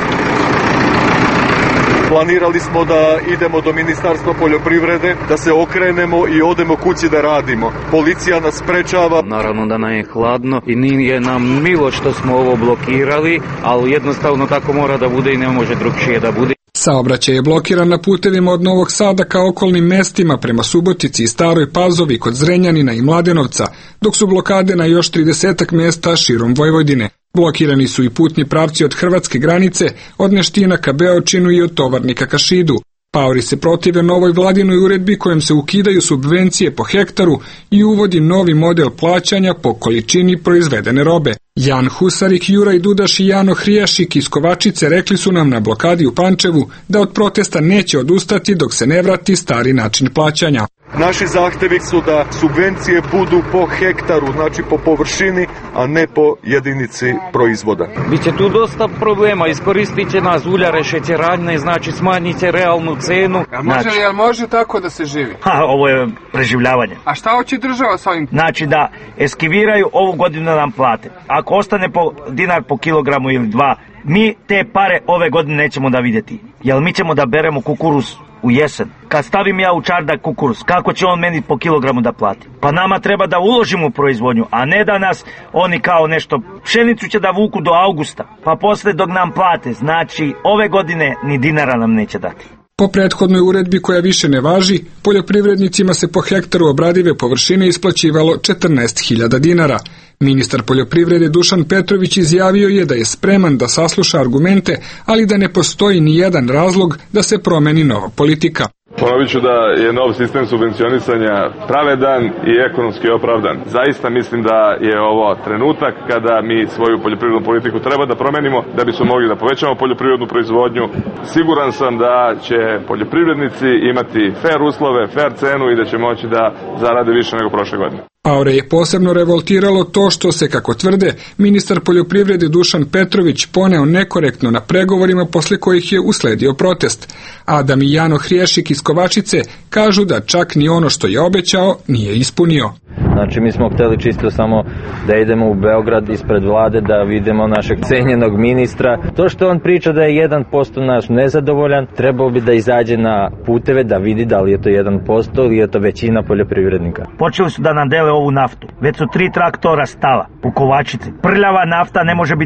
Planirali smo da idemo do Ministarstva poljoprivrede, da se okrenemo i odemo kući da radimo. Policija nas sprečava. Naravno da nam je hladno i nije nam milo što smo ovo blokirali, ali jednostavno tako mora da bude i ne može drugčije da bude. Saobraćaj je blokiran na putevima od Novog Sada ka okolnim mestima prema Subotici i Staroj Pazovi kod Zrenjanina i Mladenovca, dok su blokade na još tridesetak mesta širom Vojvodine. Blokirani su i putni pravci od hrvatske granice, od Neština ka Beočinu i od Tovarnika ka Šidu. Paori se protive novoj vladinoj uredbi kojom se ukidaju subvencije po hektaru i uvodi novi model plaćanja po količini proizvedene robe. Jan Husarik, Juraj Dudaš i Jano Hrijašik iz Kovačice rekli su nam na blokadi u Pančevu da od protesta neće odustati dok se ne vrati stari način plaćanja. Naši zahtevi su da subvencije budu po hektaru, znači po površini, a ne po jedinici proizvoda. Biće tu dosta problema, iskoristit će nas uljare, šećeranjne, znači smanjit će realnu cenu. A može znači... li, jel može tako da se živi? Ha, ovo je preživljavanje. A šta hoće država sa ovim? Znači da eskiviraju ovu godinu da nam plate. Ako ostane po dinar po kilogramu ili dva, mi te pare ove godine nećemo da vidjeti. Jel mi ćemo da beremo kukuruz u jesen. Kad stavim ja u čardak kukuruz, kako će on meni po kilogramu da plati? Pa nama treba da uložimo u proizvodnju, a ne da nas oni kao nešto, pšenicu će da vuku do avgusta, pa posle dok nam plate, znači ove godine ni dinara nam neće dati. Po prethodnoj uredbi koja više ne važi, poljoprivrednicima se po hektaru obradive površine isplaćivalo četrnaest hiljada dinara. Ministar poljoprivrede Dušan Petrović izjavio je da je spreman da sasluša argumente, ali da ne postoji ni jedan razlog da se promeni nova politika. Ponovit ću da je nov sistem subvencionisanja pravedan i ekonomski opravdan. Zaista mislim da je ovo trenutak kada mi svoju poljoprivrednu politiku treba da promenimo, da bismo mogli da povećamo poljoprivrednu proizvodnju. Siguran sam da će poljoprivrednici imati fer uslove, fer cenu i da će moći da zarade više nego prošle godine. Paore je posebno revoltiralo to što se, kako tvrde, ministar poljoprivrede Dušan Petrović poneo nekorektno na pregovorima posle kojih je usledio protest. Adam i Jano Hriješik iz Kovačice kažu da čak ni ono što je obećao nije ispunio. Znači mi smo hteli čisto samo da idemo u Beograd ispred vlade da vidimo našeg cenjenog ministra. To što on priča da je jedan posto naš nezadovoljan, trebao bi da izađe na puteve da vidi da li je to jedan posto ili je to većina poljoprivrednika. Počeli su da nam dele ovu naftu. Već su tri traktora stala u Kovačici. Prljava nafta ne može biti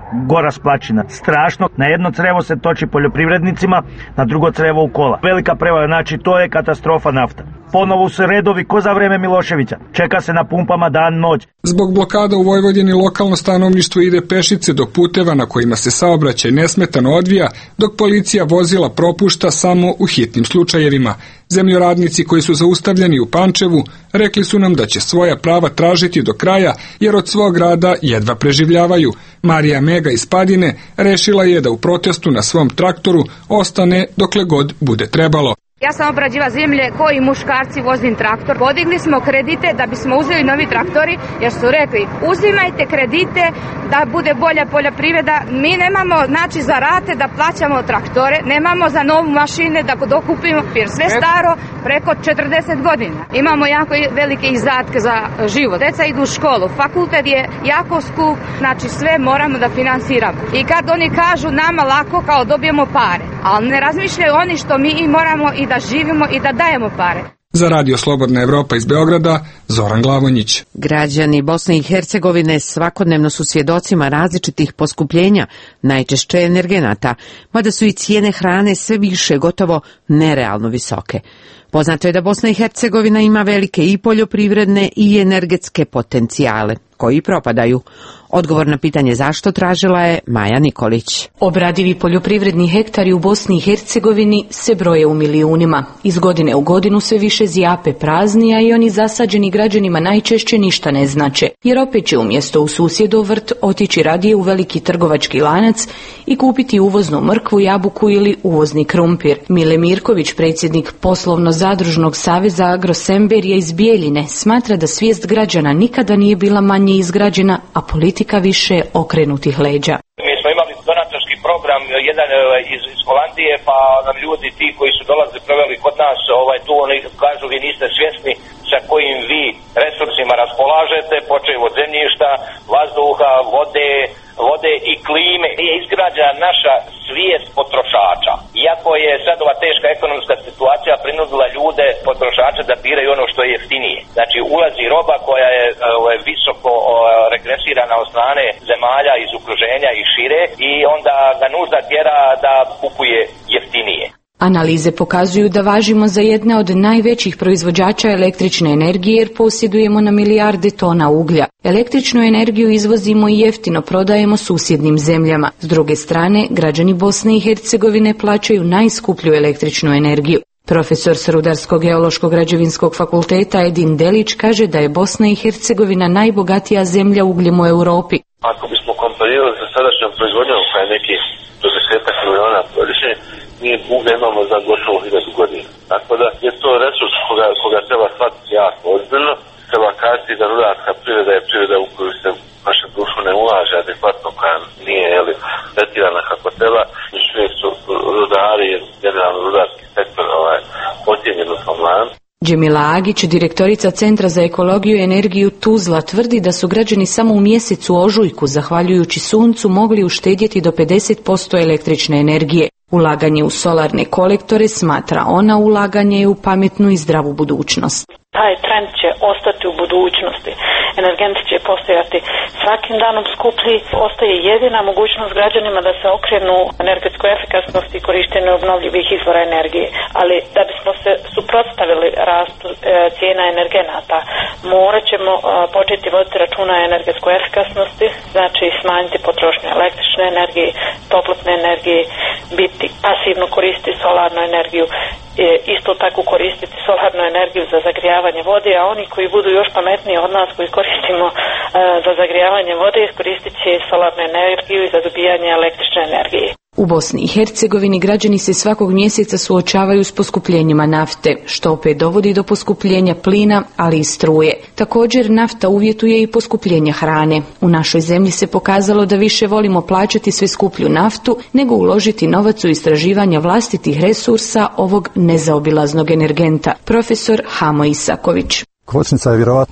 gora splačina. Strašno, na jedno crevo se toči poljoprivrednicima, na drugo crevo u kola. Velika prevara, znači to je katastrofa nafta. Ponovo su redovi ko za vreme Miloševića. Čeka se na pumpama dan noć. Zbog blokada u Vojvodini lokalno stanovništvo ide pešice do puteva na kojima se saobraćaj nesmetano odvija, dok policija vozila propušta samo u hitnim slučajevima. Zemljoradnici koji su zaustavljeni u Pančevu rekli su nam da će svoja prava tražiti do kraja jer od svog rada jedva preživljavaju. Marija Mega iz Padine rešila je da u protestu na svom traktoru ostane dokle god bude trebalo. Ja sam obrađiva zemlje koji muškarci vozim traktor. Podigli smo kredite da bismo uzeli novi traktori jer su rekli uzimajte kredite da bude bolja poljoprivreda. Mi nemamo znači za rate da plaćamo traktore, nemamo za novu mašine da dokupimo jer sve staro preko četrdeset godina. Imamo jako velike izdatke za život. Deca idu u školu, fakultet je jako skup, znači sve moramo da finansiramo. I kad oni kažu nama lako kao dobijemo pare, ali ne razmišljaju oni što mi i moramo i da živimo i da dajemo pare. Za Radio Slobodna Evropa iz Beograda, Zoran Glavonjić. Građani Bosne i Hercegovine svakodnevno su svjedocima različitih poskupljenja, najčešće energenata, mada su i cijene hrane sve više gotovo nerealno visoke. Poznato je da Bosna i Hercegovina ima velike i poljoprivredne i energetske potencijale, koji propadaju. Odgovor na pitanje zašto tražila je Maja Nikolić. Obradivi poljoprivredni hektari u Bosni i Hercegovini se broje u milijunima. Iz godine u godinu sve više zjape praznija i oni zasađeni građanima najčešće ništa ne znače, jer opet će umjesto u susjedov vrt otići radije u veliki trgovački lanac i kupiti uvoznu mrkvu, jabuku ili uvozni krumpir. Mile Mirković, predsjednik poslovno-zadružnog saveza Agrosemberija iz Bijeljine, smatra da svijest građana nikada nije bila manje izgrađena, a politika više okrenutih leđa. Mi smo imali donatorski program jedan iz, iz Holandije, pa nam ljudi ti koji su dolazili proveli kod nas, ovaj, tu oni kažu vi niste svjesni sa kojim vi resursima raspolažete, počev od zemljišta, vazduha, vode, vode i klime. Nije izgrađena naša svijest potrošača. Iako je sad ova teška ekonomska situacija prinudila ljude, potrošače, da biraju ono što je jeftinije. Znači ulazi roba koja je ovaj, visoko ovaj, regresirana od strane zemalja iz okruženja i šire i onda ga nužda tjera da kupuje jeftinije. Analize pokazuju da važimo za jedne od najvećih proizvođača električne energije jer posjedujemo na milijarde tona uglja. Električnu energiju izvozimo i jeftino prodajemo susjednim zemljama. S druge strane, građani Bosne i Hercegovine plaćaju najskuplju električnu energiju. Profesor s Rudarsko-geološkog građevinskog fakulteta Edin Delić kaže da je Bosna i Hercegovina najbogatija zemlja ugljem u Europi. Ako bismo komparirali sa sadašnjom proizvodnjom koja je neki do desetak miliona godišnje, mi uglje imamo za gotovo hiljadu godina. Tako da je to resurs koga, koga treba shvatiti jako ozbiljno. Treba kazati da rudarska privreda je privreda u koju se naše društvo ne ulaže adekvatno, koja nije jeli, tretirana kako treba. Još uvijek su rudari, generalno rudarski sektor ovaj, pocijenjen u tom lancu. Džemila Agić, direktorica Centra za ekologiju i energiju Tuzla, tvrdi da su građani samo u mjesecu ožujku, zahvaljujući suncu, mogli uštedjeti do pedeset posto električne energije. Ulaganje u solarne kolektore, smatra ona, ulaganje je u pametnu i zdravu budućnost. Taj trend će ostati u budućnosti. Energenti će postojati svakim danom skuplji. Ostaje jedina mogućnost građanima da se okrenu energetskoj efikasnosti i korištenju obnovljivih izvora energije. Ali da bismo se suprotstavili rastu e, cijena energenata, morat ćemo e, početi voditi računa o energetskoj efikasnosti, znači smanjiti potrošnju električne energije, toplotne energije, biti pasivno koristiti solarnu energiju, isto tako koristiti solarnu energiju za zagrijavanje vode, a oni koji budu još pametniji od nas koji koristimo uh, za zagrijavanje vode, koristit će solarnu energiju i za dobijanje električne energije. U Bosni i Hercegovini građani se svakog mjeseca suočavaju s poskupljenjima nafte, što opet dovodi do poskupljenja plina, ali i struje. Također, nafta uvjetuje i poskupljenja hrane. U našoj zemlji se pokazalo da više volimo plaćati sve skuplju naftu, nego uložiti novac u istraživanja vlastitih resursa ovog nezaobilaznog energenta. Profesor Hamo Isaković. Kočnica je vjerojatno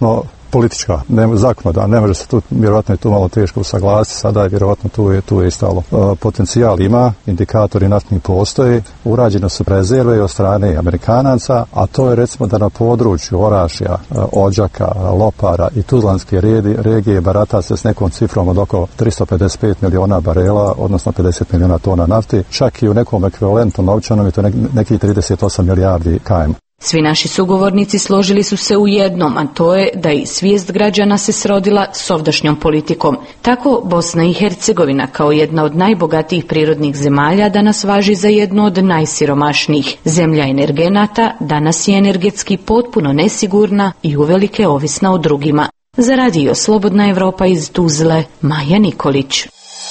politička, ne, zakonodavna, ne može se tu, vjerojatno je tu malo teško usaglasiti, sada je vjerojatno tu je, tu je stalo. E, potencijal ima, indikatori naftni postoje, urađene su rezerve od strane Amerikanaca, a to je recimo da na području Orašja, Odžaka, Lopara i Tuzlanske regije barata se s nekom cifrom od oko tristo pedeset pet miliona barela, odnosno pedeset miliona tona nafte, čak i u nekom ekvivalentu novčanom je to nekih trideset osam milijardi km. Svi naši sugovornici složili su se u jednom, a to je da i svijest građana se srodila s ovdašnjom politikom. Tako Bosna i Hercegovina kao jedna od najbogatijih prirodnih zemalja danas važi za jednu od najsiromašnijih. Zemlja energenata danas je energetski potpuno nesigurna i uvelike ovisna o drugima. Za radio Slobodna Evropa iz Tuzle, Maja Nikolić.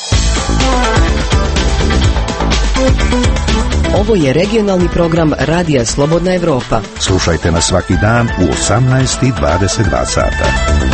Ovo je regionalni program Radija Slobodna Evropa. Slušajte nas svaki dan u osamnaest i dvadeset dva sata.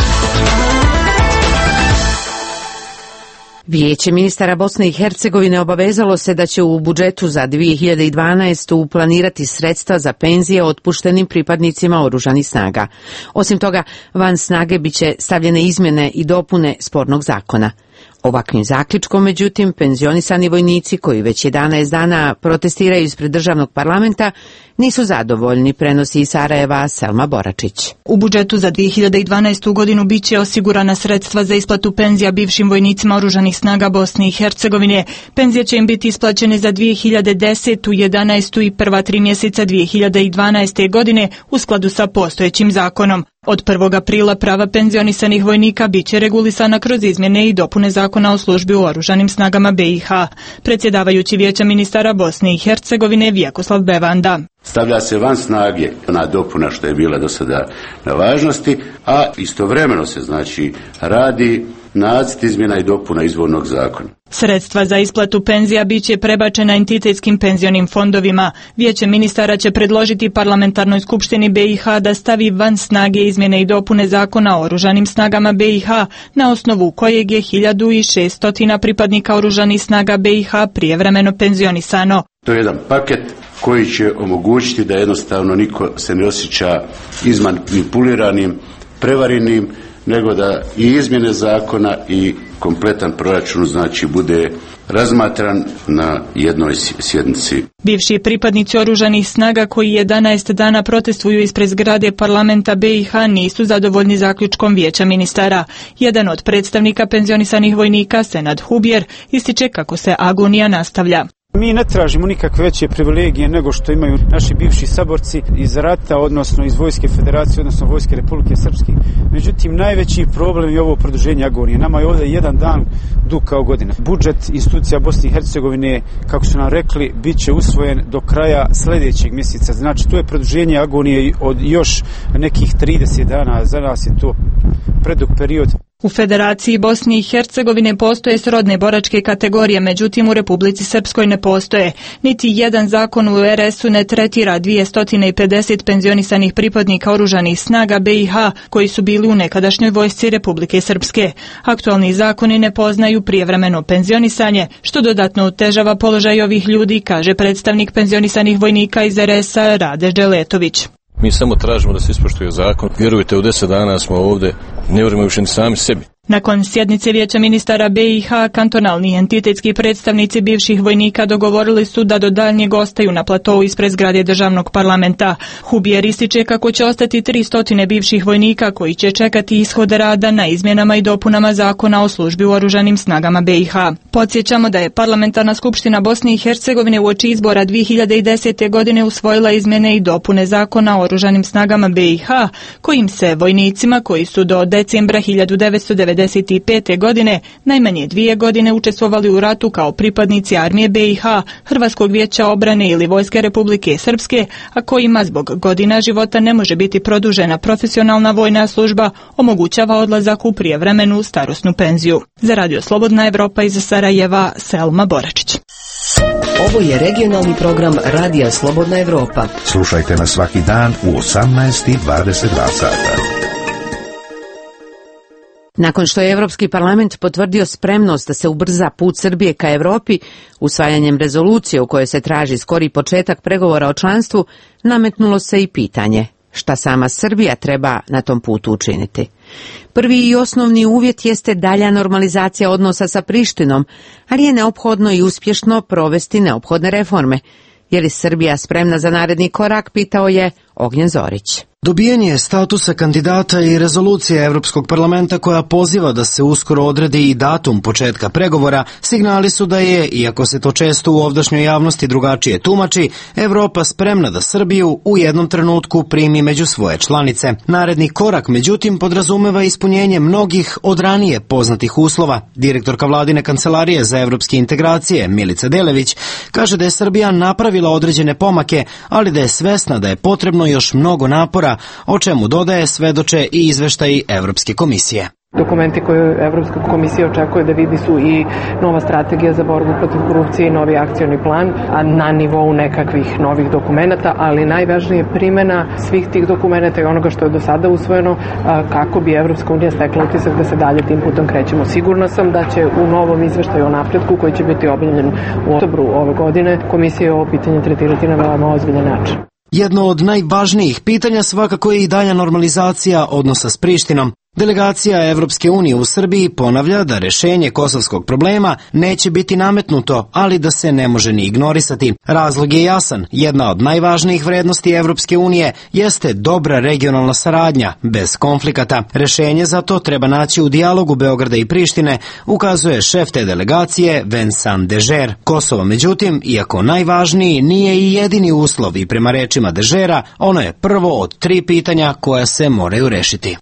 Vijeće ministara Bosne i Hercegovine obavezalo se da će u budžetu za dvije hiljade dvanaestu planirati sredstva za penzije otpuštenim pripadnicima oružanih snaga. Osim toga, van snage biće stavljene izmjene i dopune spornog zakona. Ovakvim zaključkom, međutim, penzionisani vojnici koji već jedanaest dana protestiraju ispred državnog parlamenta nisu zadovoljni, prenosi iz Sarajeva Selma Boračić. U budžetu za dvije hiljade dvanaestu. godinu biće osigurana sredstva za isplatu penzija bivšim vojnicima oružanih snaga Bosne i Hercegovine. Penzije će im biti isplaćene za dvije hiljade desetu, jedanaestu i prva tri mjeseca dvije hiljade dvanaeste. godine u skladu sa postojećim zakonom. Od prvog aprila prava penzionisanih vojnika biće regulisana kroz izmjene i dopune zakona o službi u oružanim snagama B i H. Predsjedavajući Vijeća ministara Bosne i Hercegovine Vjekoslav Bevanda. Stavlja se van snage ona dopuna što je bila do sada na važnosti, a istovremeno se znači radi nacrt izmjena i dopuna izvornog zakona. Sredstva za isplatu penzija biće prebačena entitetskim penzionim fondovima. Vijeće ministara će predložiti parlamentarnoj skupštini B i H da stavi van snage izmjene i dopune zakona o oružanim snagama B i H, na osnovu kojeg je hiljadu šesto pripadnika oružanih snaga B i H prijevremeno penzionisano. To je jedan paket koji će omogućiti da jednostavno niko se ne osjeća izmanipuliranim, prevarenim, nego da i izmjene zakona i kompletan proračun znači bude razmatran na jednoj sjednici. Bivši pripadnici oružanih snaga koji jedanaest dana protestuju ispred zgrade parlamenta B i H nisu zadovoljni zaključkom Vijeća ministara. Jedan od predstavnika penzionisanih vojnika, Senad Hubjer, ističe kako se agonija nastavlja. Mi ne tražimo nikakve veće privilegije nego što imaju naši bivši saborci iz rata, odnosno iz Vojske Federacije, odnosno Vojske Republike Srpske. Međutim, najveći problem je ovo produženje agonije. Nama je ovdje jedan dan dug kao godina. Budžet institucija Bosne i Hercegovine, kako su nam rekli, bit će usvojen do kraja sljedećeg mjeseca. Znači, to je produženje agonije od još nekih trideset dana. Za nas je to predug period. U Federaciji Bosne i Hercegovine postoje srodne boračke kategorije, međutim u Republici Srpskoj ne postoje. Niti jedan zakon u er es u ne tretira dvjesto pedeset penzionisanih pripadnika oružanih snaga B i H koji su bili u nekadašnjoj vojsci Republike Srpske. Aktualni zakoni ne poznaju prijevremeno penzionisanje, što dodatno otežava položaj ovih ljudi, kaže predstavnik penzionisanih vojnika iz er es-a Rade Đeletović. Mi samo tražimo da se ispoštuje zakon. Vjerujte, u deset dana smo ovdje, ne vjerujemo više ni sami sebi. Nakon sjednice Vijeća ministara B i H, kantonalni i entitetski predstavnici bivših vojnika dogovorili su da do daljnjeg ostaju na platovu ispred zgrade državnog parlamenta. Hubjer ističe kako će ostati tristo bivših vojnika koji će čekati ishod rada na izmjenama i dopunama zakona o službi u oružanim snagama B i H. Podsjećamo da je Parlamentarna skupština Bosne i Hercegovine uoči izbora dvije hiljade desete. godine usvojila izmjene i dopune zakona o oružanim snagama B i H, kojim se vojnicima koji su do decembra hiljadu devetsto devedeset pete. godine najmanje dvije godine učestvovali u ratu kao pripadnici armije B i H, Hrvatskog vijeća obrane ili Vojske Republike Srpske, a kojima zbog godina života ne može biti produžena profesionalna vojna služba, omogućava odlazak u prijevremenu starosnu penziju. Za radio Slobodna Evropa iz Sarajeva, Selma Boračić. Ovo je regionalni program Radija Slobodna Evropa. Slušajte nas svaki dan u osamnaest i dvadeset dva sata. Nakon što je Europski parlament potvrdio spremnost da se ubrza put Srbije ka Europi, usvajanjem rezolucije u kojoj se traži skori početak pregovora o članstvu, nametnulo se i pitanje šta sama Srbija treba na tom putu učiniti. Prvi i osnovni uvjet jeste dalja normalizacija odnosa sa Prištinom, ali je neophodno i uspješno provesti neophodne reforme. Je li Srbija spremna za naredni korak, pitao je Ognjen Zorić. Dobijanje statusa kandidata i rezolucija Evropskog parlamenta koja poziva da se uskoro odredi i datum početka pregovora, signali su da je, iako se to često u ovdašnjoj javnosti drugačije tumači, Evropa spremna da Srbiju u jednom trenutku primi među svoje članice. Naredni korak, međutim, podrazumeva ispunjenje mnogih od ranije poznatih uslova. Direktorka vladine kancelarije za evropske integracije, Milica Delević, kaže da je Srbija napravila određene pomake, ali da je svesna da je potrebno još mnogo napora, o čemu dodaje svedoče i izveštaji Evropske komisije. Dokumenti koje Evropska komisija očekuje da vidi su i nova strategija za borbu protiv korupcije i novi akcioni plan, a na nivou nekakvih novih dokumenata, ali najvažnije je primjena svih tih dokumenata i onoga što je do sada usvojeno kako bi Evropska unija stekla utisak da se dalje tim putom krećemo. Sigurna sam da će u novom izveštaju o napretku koji će biti objavljen u oktobru ove godine komisija ovo pitanje tretirati na veoma ozbiljan način. Jedno od najvažnijih pitanja svakako je i dalja normalizacija odnosa s Prištinom. Delegacija Evropske unije u Srbiji ponavlja da rešenje kosovskog problema neće biti nametnuto, ali da se ne može ni ignorisati. Razlog je jasan. Jedna od najvažnijih vrednosti Evropske unije jeste dobra regionalna saradnja, bez konflikata. Rešenje za to treba naći u dijalogu Beograda i Prištine, ukazuje šef te delegacije Vincent Dežer. Kosovo, međutim, iako najvažniji, nije i jedini uslov i prema rečima Dežera, ono je prvo od tri pitanja koja se moraju rešiti.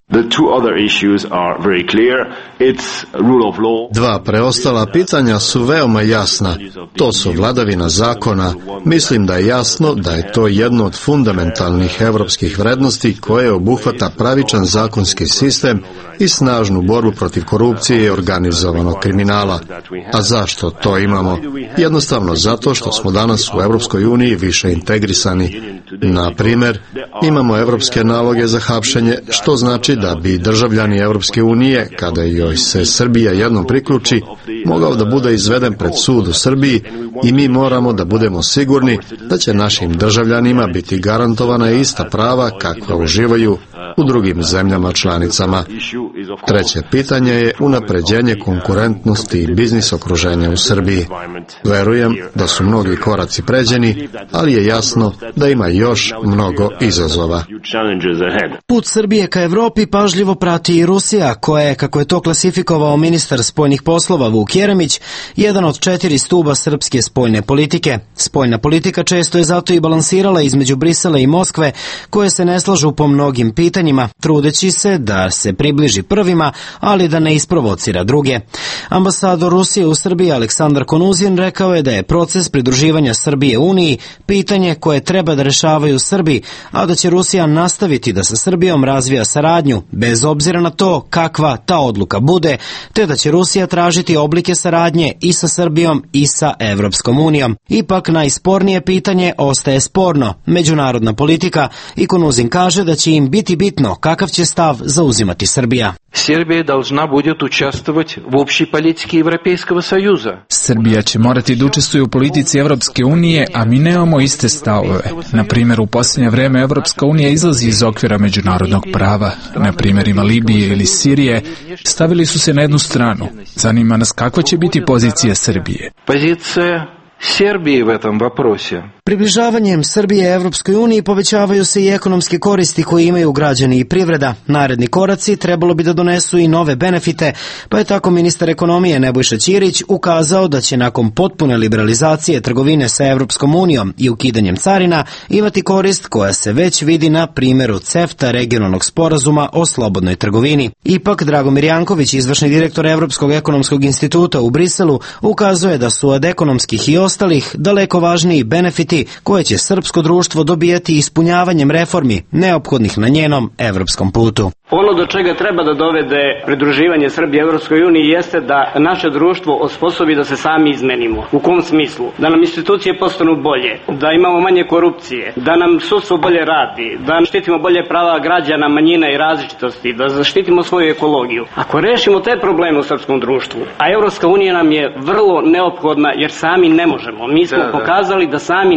Dva preostala pitanja su veoma jasna. To su vladavina zakona. Mislim da je jasno da je to jedno od fundamentalnih evropskih vrednosti koje obuhvata pravičan zakonski sistem i snažnu borbu protiv korupcije i organizovanog kriminala. A zašto to imamo? Jednostavno zato što smo danas u Evropskoj uniji više integrisani. Na primjer, imamo evropske naloge za hapšenje, što znači da bi državljani Evropske unije, kada joj se Srbija jednom priključi, mogao da bude izveden pred sud u Srbiji i mi moramo da budemo sigurni da će našim državljanima biti garantovana ista prava kakva uživaju u drugim zemljama članicama. Treće pitanje je unapređenje konkurentnosti i biznis okruženja u Srbiji. Verujem da su mnogi koraci pređeni, ali je jasno da ima još mnogo izazova. Put Srbije ka Evropi pažljivo prati i Rusija, koja je, kako je to klasifikovao ministar spoljnih poslova Vuk Jeremić, jedan od četiri stuba srpske spoljne politike. Spoljna politika često je zato i balansirala između Brisela i Moskve, koje se ne slažu po mnogim pitanjima, trudeći se da se približi prvima, ali da ne isprovocira druge. Ambasador Rusije u Srbiji Aleksandar Konuzin rekao je da je proces pridruživanja Srbije Uniji pitanje koje treba da rešavaju Srbi, a da će Rusija nastaviti da sa Srbijom razvija saradnju, bez obzira na to kakva ta odluka bude, te da će Rusija tražiti oblike saradnje i sa Srbijom i sa Evropskom unijom. Ipak najspornije pitanje ostaje sporno, međunarodna politika, i Konuzin kaže da će im biti bitno kakav će stav zauzimati Srbija. Srbija должна будет участвовать в общей политике Европейского союза. Srbija će morati da učestvuje u politici Evropske unije, a mi nemamo iste stavove. Na primjer, u posljednje vreme Evropska unija izlazi iz okvira međunarodnog prava. Na primjerima Libije ili Sirije stavili su se na jednu stranu. Zanima nas kakva će biti pozicija Srbije. Pozicija Srbije u этом вопросе. Približavanjem Srbije Evropskoj uniji povećavaju se i ekonomske koristi koje imaju građani i privreda. Naredni koraci trebalo bi da donesu i nove benefite, pa je tako ministar ekonomije Nebojša Ćirić ukazao da će nakon potpune liberalizacije trgovine sa Evropskom unijom i ukidanjem carina imati korist koja se već vidi na primjeru CEFTA regionalnog sporazuma o slobodnoj trgovini. Ipak, Dragomir Janković, izvršni direktor Evropskog ekonomskog instituta u Briselu, ukazuje da su od ekonomskih i ostalih daleko važniji benefiti koje će srpsko društvo dobijati ispunjavanjem reformi neophodnih na njenom evropskom putu. Ono do čega treba da dovede pridruživanje Srbije Evropskoj uniji jeste da naše društvo osposobi da se sami izmenimo. U kom smislu? Da nam institucije postanu bolje, da imamo manje korupcije, da nam sudstvo bolje radi, da štitimo bolje prava građana, manjina i različitosti, da zaštitimo svoju ekologiju. Ako rešimo te probleme u srpskom društvu, a Evropska unija nam je vrlo neophodna jer sami ne možemo. Mi smo pokazali da sami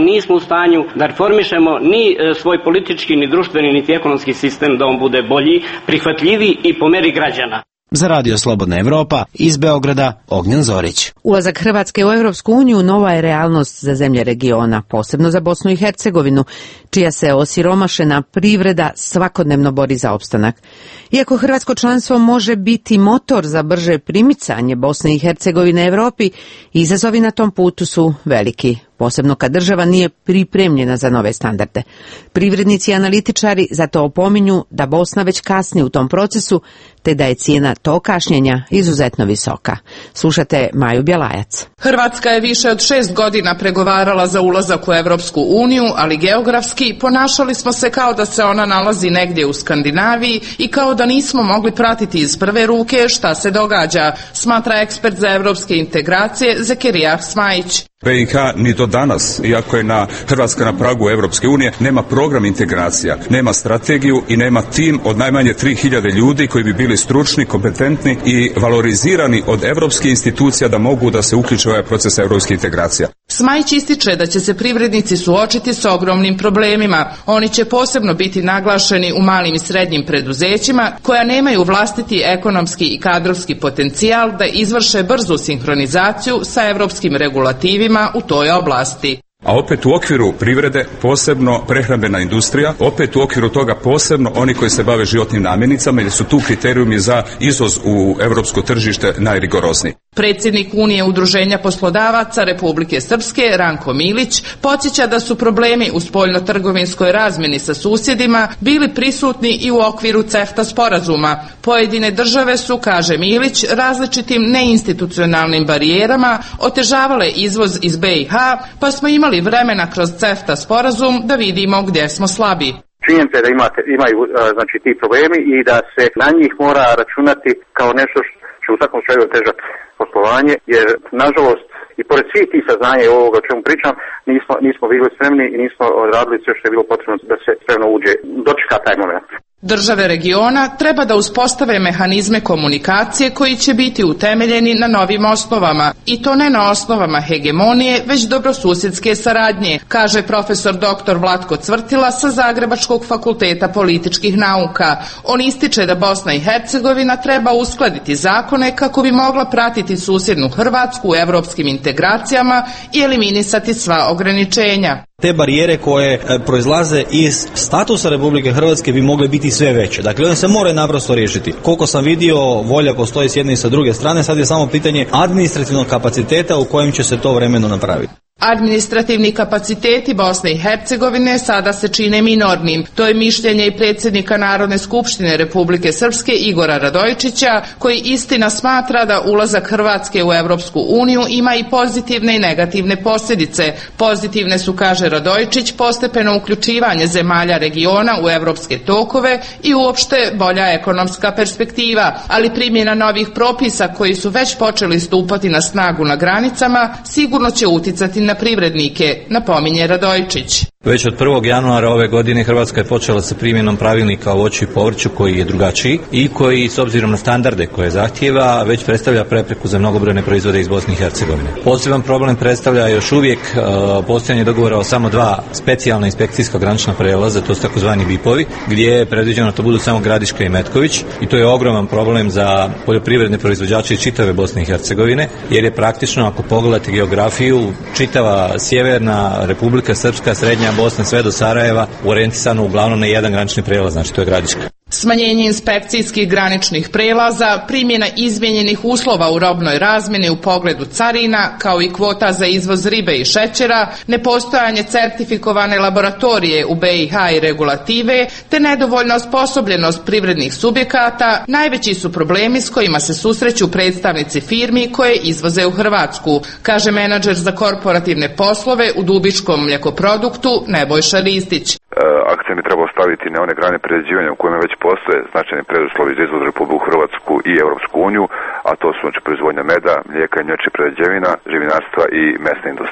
nismo u stanju da reformišemo ni svoj politički, ni društveni, niti ekonomski sistem da on bude bolji, prihvatljiviji i po meri građana. Za Radio Slobodna Evropa iz Beograda Ognjen Zorić. Ulazak Hrvatske u Europsku uniju nova je realnost za zemlje regiona, posebno za Bosnu i Hercegovinu, čija se osiromašena privreda svakodnevno bori za opstanak. Iako hrvatsko članstvo može biti motor za brže primicanje Bosne i Hercegovine Evropi, izazovi na tom putu su veliki, posebno kad država nije pripremljena za nove standarde. Privrednici i analitičari zato opominju da Bosna već kasni u tom procesu, te da je cijena tog kašnjenja izuzetno visoka. Slušate Maju Bjelajac. Hrvatska je više od šest godina pregovarala za ulazak u Evropsku uniju, ali geografski ponašali smo se kao da se ona nalazi negdje u Skandinaviji i kao da nismo mogli pratiti iz prve ruke šta se događa, smatra ekspert za evropske integracije Zekirija Smajić. B i H ni do danas, iako je na Hrvatska na pragu Evropske unije, nema program integracija, nema strategiju i nema tim od najmanje tri hiljade ljudi koji bi bili stručni, kompetentni i valorizirani od evropskih institucija da mogu da se uključe u ovaj proces evropskih integracija. Smajić ističe da će se privrednici suočiti s ogromnim problemima. Oni će posebno biti naglašeni u malim i srednjim preduzećima koja nemaju vlastiti ekonomski i kadrovski potencijal da izvrše brzu sinhronizaciju sa evropskim regulativima u toj oblasti. A opet u okviru privrede, posebno prehrambena industrija, opet u okviru toga posebno oni koji se bave životnim namirnicama, jer su tu kriterijumi za izvoz u evropsko tržište najrigorozniji. Predsjednik Unije udruženja poslodavaca Republike Srpske, Ranko Milić, podsjeća da su problemi u spoljnotrgovinskoj razmjeni sa susjedima bili prisutni i u okviru CEFTA sporazuma. Pojedine države su, kaže Milić, različitim neinstitucionalnim barijerama otežavale izvoz iz B i H, pa smo imali vremena kroz CEFTA sporazum da vidimo gdje smo slabi. Činjenica je da imate, imaju znači, ti problemi i da se na njih mora računati kao nešto što u svakom slučaju otežati poslovanje, jer nažalost i pored svih tih saznanja i ovoga o čemu pričam, nismo, nismo bili spremni i nismo odradili sve što je bilo potrebno da se spremno uđe, dočeka taj moment. Države regiona treba da uspostave mehanizme komunikacije koji će biti utemeljeni na novim osnovama, i to ne na osnovama hegemonije, već dobrosusjedske saradnje, kaže profesor doktor Vlatko Cvrtila sa Zagrebačkog fakulteta političkih nauka. On ističe da Bosna i Hercegovina treba uskladiti zakone kako bi mogla pratiti susjednu Hrvatsku u evropskim integracijama i eliminisati sva ograničenja. Te barijere koje proizlaze iz statusa Republike Hrvatske bi mogle biti sve veće. Dakle, one se moraju naprosto riješiti. Koliko sam vidio, volja postoji s jedne i sa druge strane, sad je samo pitanje administrativnog kapaciteta u kojem će se to vremeno napraviti. Administrativni kapaciteti Bosne i Hercegovine sada se čine minornim. To je mišljenje i predsjednika Narodne skupštine Republike Srpske Igora Radojičića, koji istina smatra da ulazak Hrvatske u Evropsku uniju ima i pozitivne i negativne posljedice. Pozitivne su, kaže Radojičić, postepeno uključivanje zemalja regiona u evropske tokove i uopšte bolja ekonomska perspektiva, ali primjena novih propisa koji su već počeli stupati na snagu na granicama sigurno će uticati na privrednike, napominje Radojičić. Već od prvog januara ove godine Hrvatska je počela sa primjenom pravilnika o voću i povrću koji je drugačiji i koji s obzirom na standarde koje zahtijeva već predstavlja prepreku za mnogobrojne proizvode iz Bosne i Hercegovine. Poseban problem predstavlja još uvijek uh, postojanje dogovora o samo dva specijalna inspekcijska granična prelaza, to su takozvani B I P-ovi, gdje je predviđeno da to budu samo Gradiška i Metković, i to je ogroman problem za poljoprivredne proizvođače iz čitave Bosne i Hercegovine, jer je praktično, ako pogledate geografiju, čitava sjeverna Republika Srpska, srednja Bosna sve do Sarajeva orijentisano uglavnom na jedan granični prijelaz, znači to je Gradiška. Smanjenje inspekcijskih graničnih prelaza, primjena izmijenjenih uslova u robnoj razmjeni u pogledu carina, kao i kvota za izvoz ribe i šećera, nepostojanje certifikovane laboratorije u B i H i regulative, te nedovoljna osposobljenost privrednih subjekata najveći su problemi s kojima se susreću predstavnici firmi koje izvoze u Hrvatsku, kaže menadžer za korporativne poslove u Dubičkom mljekoproduktu Nebojša Ristić. Akcent bi trebao staviti na one grane prerađivanja u kojima već postoje značajni preduslovi za izvoz Republiku Hrvatsku i Europsku uniju, a to su znači proizvodnja meda, mlijeka i mliječnih prerađevina, živinarstva i mesne industrije.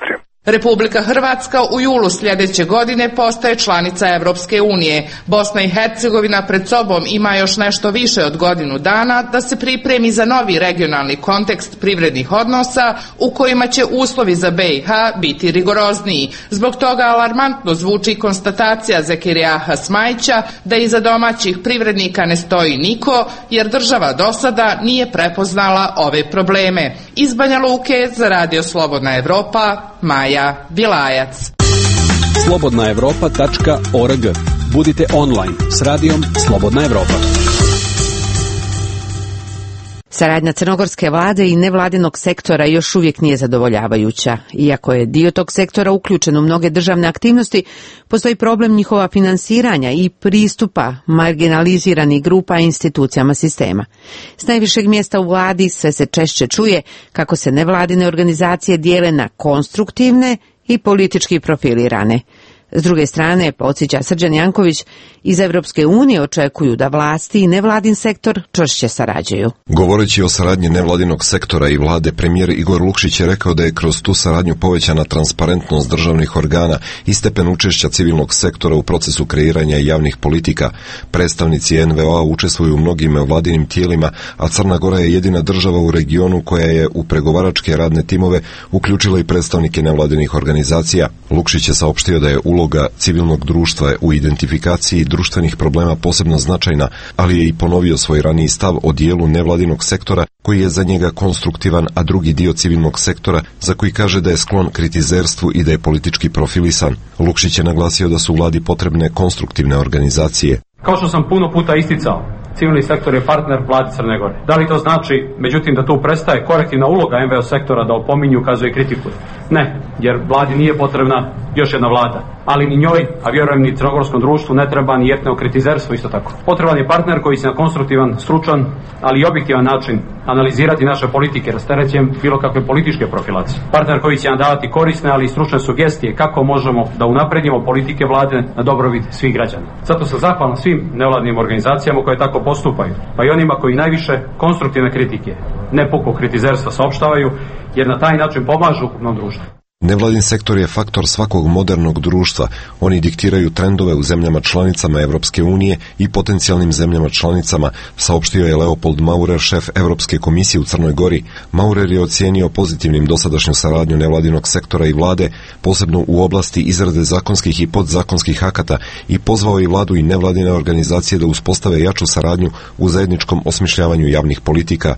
Republika Hrvatska u julu sljedeće godine postaje članica Evropske unije. Bosna i Hercegovina pred sobom ima još nešto više od godinu dana da se pripremi za novi regionalni kontekst privrednih odnosa u kojima će uslovi za B i H biti rigorozniji. Zbog toga alarmantno zvuči konstatacija Zekerijaha Smajića da iza domaćih privrednika ne stoji niko, jer država do sada nije prepoznala ove probleme. Iz Banja Luke za Radio Slobodna Evropa, Maja Vilajac. slobodna evropa tačka org. Budite online s radijom Slobodna Evropa. Saradnja crnogorske vlade i nevladinog sektora još uvijek nije zadovoljavajuća. Iako je dio tog sektora uključen u mnoge državne aktivnosti, postoji problem njihova finansiranja i pristupa marginaliziranih grupa i institucijama sistema. S najvišeg mjesta u vladi sve se češće čuje kako se nevladine organizacije dijele na konstruktivne i politički profilirane. S druge strane, podsjeća Srđan Janković, iz Evropske unije očekuju da vlasti i nevladin sektor čvršće sarađuju. Govoreći o saradnji nevladinog sektora i vlade, premijer Igor Lukšić je rekao da je kroz tu saradnju povećana transparentnost državnih organa i stepen učešća civilnog sektora u procesu kreiranja javnih politika. Predstavnici en ve o-a učestvuju u mnogim vladinim tijelima, a Crna Gora je jedina država u regionu koja je u pregovaračke radne timove uključila i predstavnike nevladinih organizacija. Lukšić je saopštio da je uloga civilnog društva u identifikaciji društvenih problema posebno značajna, ali je i ponovio svoj raniji stav o dijelu nevladinog sektora koji je za njega konstruktivan, a drugi dio civilnog sektora za koji kaže da je sklon kritizerstvu i da je politički profilisan. Lukšić je naglasio da su vladi potrebne konstruktivne organizacije. Kao što sam puno puta isticao, civilni sektor je partner vladi Crne Gore. Da li to znači, međutim, da tu prestaje korektivna uloga en ve o sektora da opominju, ukazuje i kritikuje? Ne, jer vladi nije potrebna još jedna vlada. Ali ni njoj, a vjerujem ni crnogorskom društvu, ne treba ni etno kritizerstvo isto tako. Potreban je partner koji će na konstruktivan, stručan, ali i objektivan način analizirati naše politike rasterećem bilo kakve političke profilacije. Partner koji će nam davati korisne, ali i stručne sugestije kako možemo da unapredimo politike vlade na dobrobit svih građana. Zato sam zahvalan svim nevladnim organizacijama koje tako postupaju, pa i onima koji najviše konstruktivne kritike, ne puko kritizerstva saopštavaju, jer na taj način pomažu ukupnom društvu. Nevladin sektor je faktor svakog modernog društva. Oni diktiraju trendove u zemljama članicama Evropske unije i potencijalnim zemljama članicama, saopštio je Leopold Maurer, šef Evropske komisije u Crnoj Gori. Maurer je ocijenio pozitivnim dosadašnju saradnju nevladinog sektora i vlade, posebno u oblasti izrade zakonskih i podzakonskih akata, i pozvao i vladu i nevladine organizacije da uspostave jaču saradnju u zajedničkom osmišljavanju javnih politika.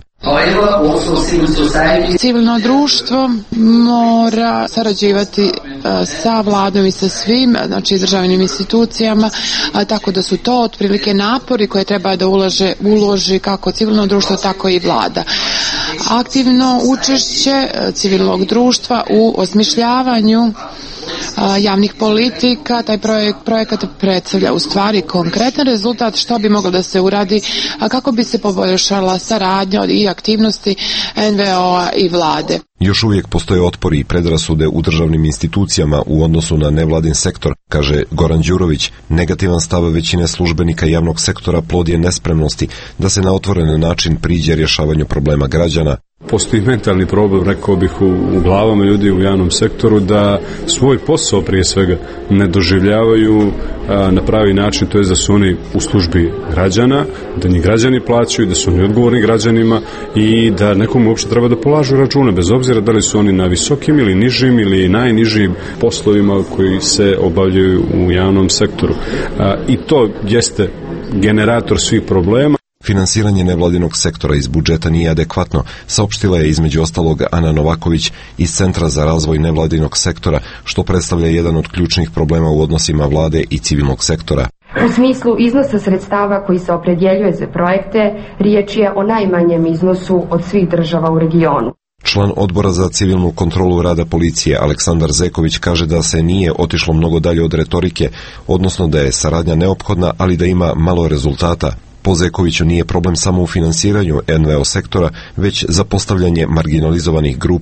Civilno društvo mora sarađivati sa vladom i sa svim, znači državnim institucijama, tako da su to otprilike napori koje treba da ulože, uloži kako civilno društvo, tako i vlada. Aktivno učešće civilnog društva u osmišljavanju javnih politika, taj projekt, projekat predstavlja u stvari konkretan rezultat što bi moglo da se uradi, a kako bi se poboljšala saradnja i aktivnosti en ve o-a i vlade. Još uvijek postoje otpori i predrasude u državnim institucijama u odnosu na nevladin sektor, kaže Goran Đurović. Negativan stav većine službenika javnog sektora plod je nespremnosti da se na otvoren način priđe rješavanju problema građana. Postoji mentalni problem, rekao bih, u, u glavama ljudi u javnom sektoru da svoj posao prije svega ne doživljavaju a, na pravi način, to je da su oni u službi građana, da njih građani plaćaju, da su oni odgovorni građanima i da nekom uopšte treba da polažu račune, bez obzira da li su oni na visokim ili nižim ili najnižim poslovima koji se obavljaju u javnom sektoru. A, I to jeste generator svih problema. Finansiranje nevladinog sektora iz budžeta nije adekvatno, saopštila je između ostalog Ana Novaković iz Centra za razvoj nevladinog sektora, što predstavlja jedan od ključnih problema u odnosima vlade i civilnog sektora. U smislu iznosa sredstava koji se opredjeljuje za projekte, riječ je o najmanjem iznosu od svih država u regionu. Član odbora za civilnu kontrolu rada policije Aleksandar Zeković kaže da se nije otišlo mnogo dalje od retorike, odnosno da je saradnja neophodna, ali da ima malo rezultata. Po Zekoviću nije problem samo u finansiranju en ve o sektora, već za postavljanje marginalizovanih grupa.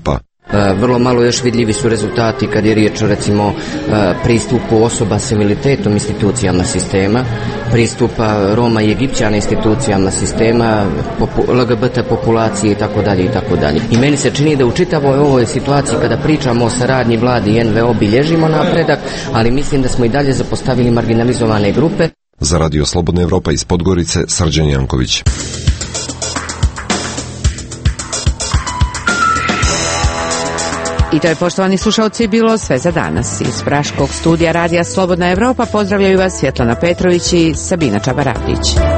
Vrlo malo još vidljivi su rezultati kad je riječ o recimo pristupu osoba s invaliditetom institucijama sistema, pristupa Roma i Egipćana institucijama sistema, L G B T populacije i tako dalje i tako dalje. I meni se čini da u čitavoj ovoj situaciji kada pričamo o saradnji vladi i N V O bilježimo napredak, ali mislim da smo i dalje zapostavili marginalizovane grupe. Za Radio Slobodna Evropa iz Podgorice, Srđan Janković. I to je, poštovani slušalci, bilo sve za danas. Iz Praškog studija Radija Slobodna Evropa pozdravljaju vas Svjetlana Petrović i Sabina Čabaradić.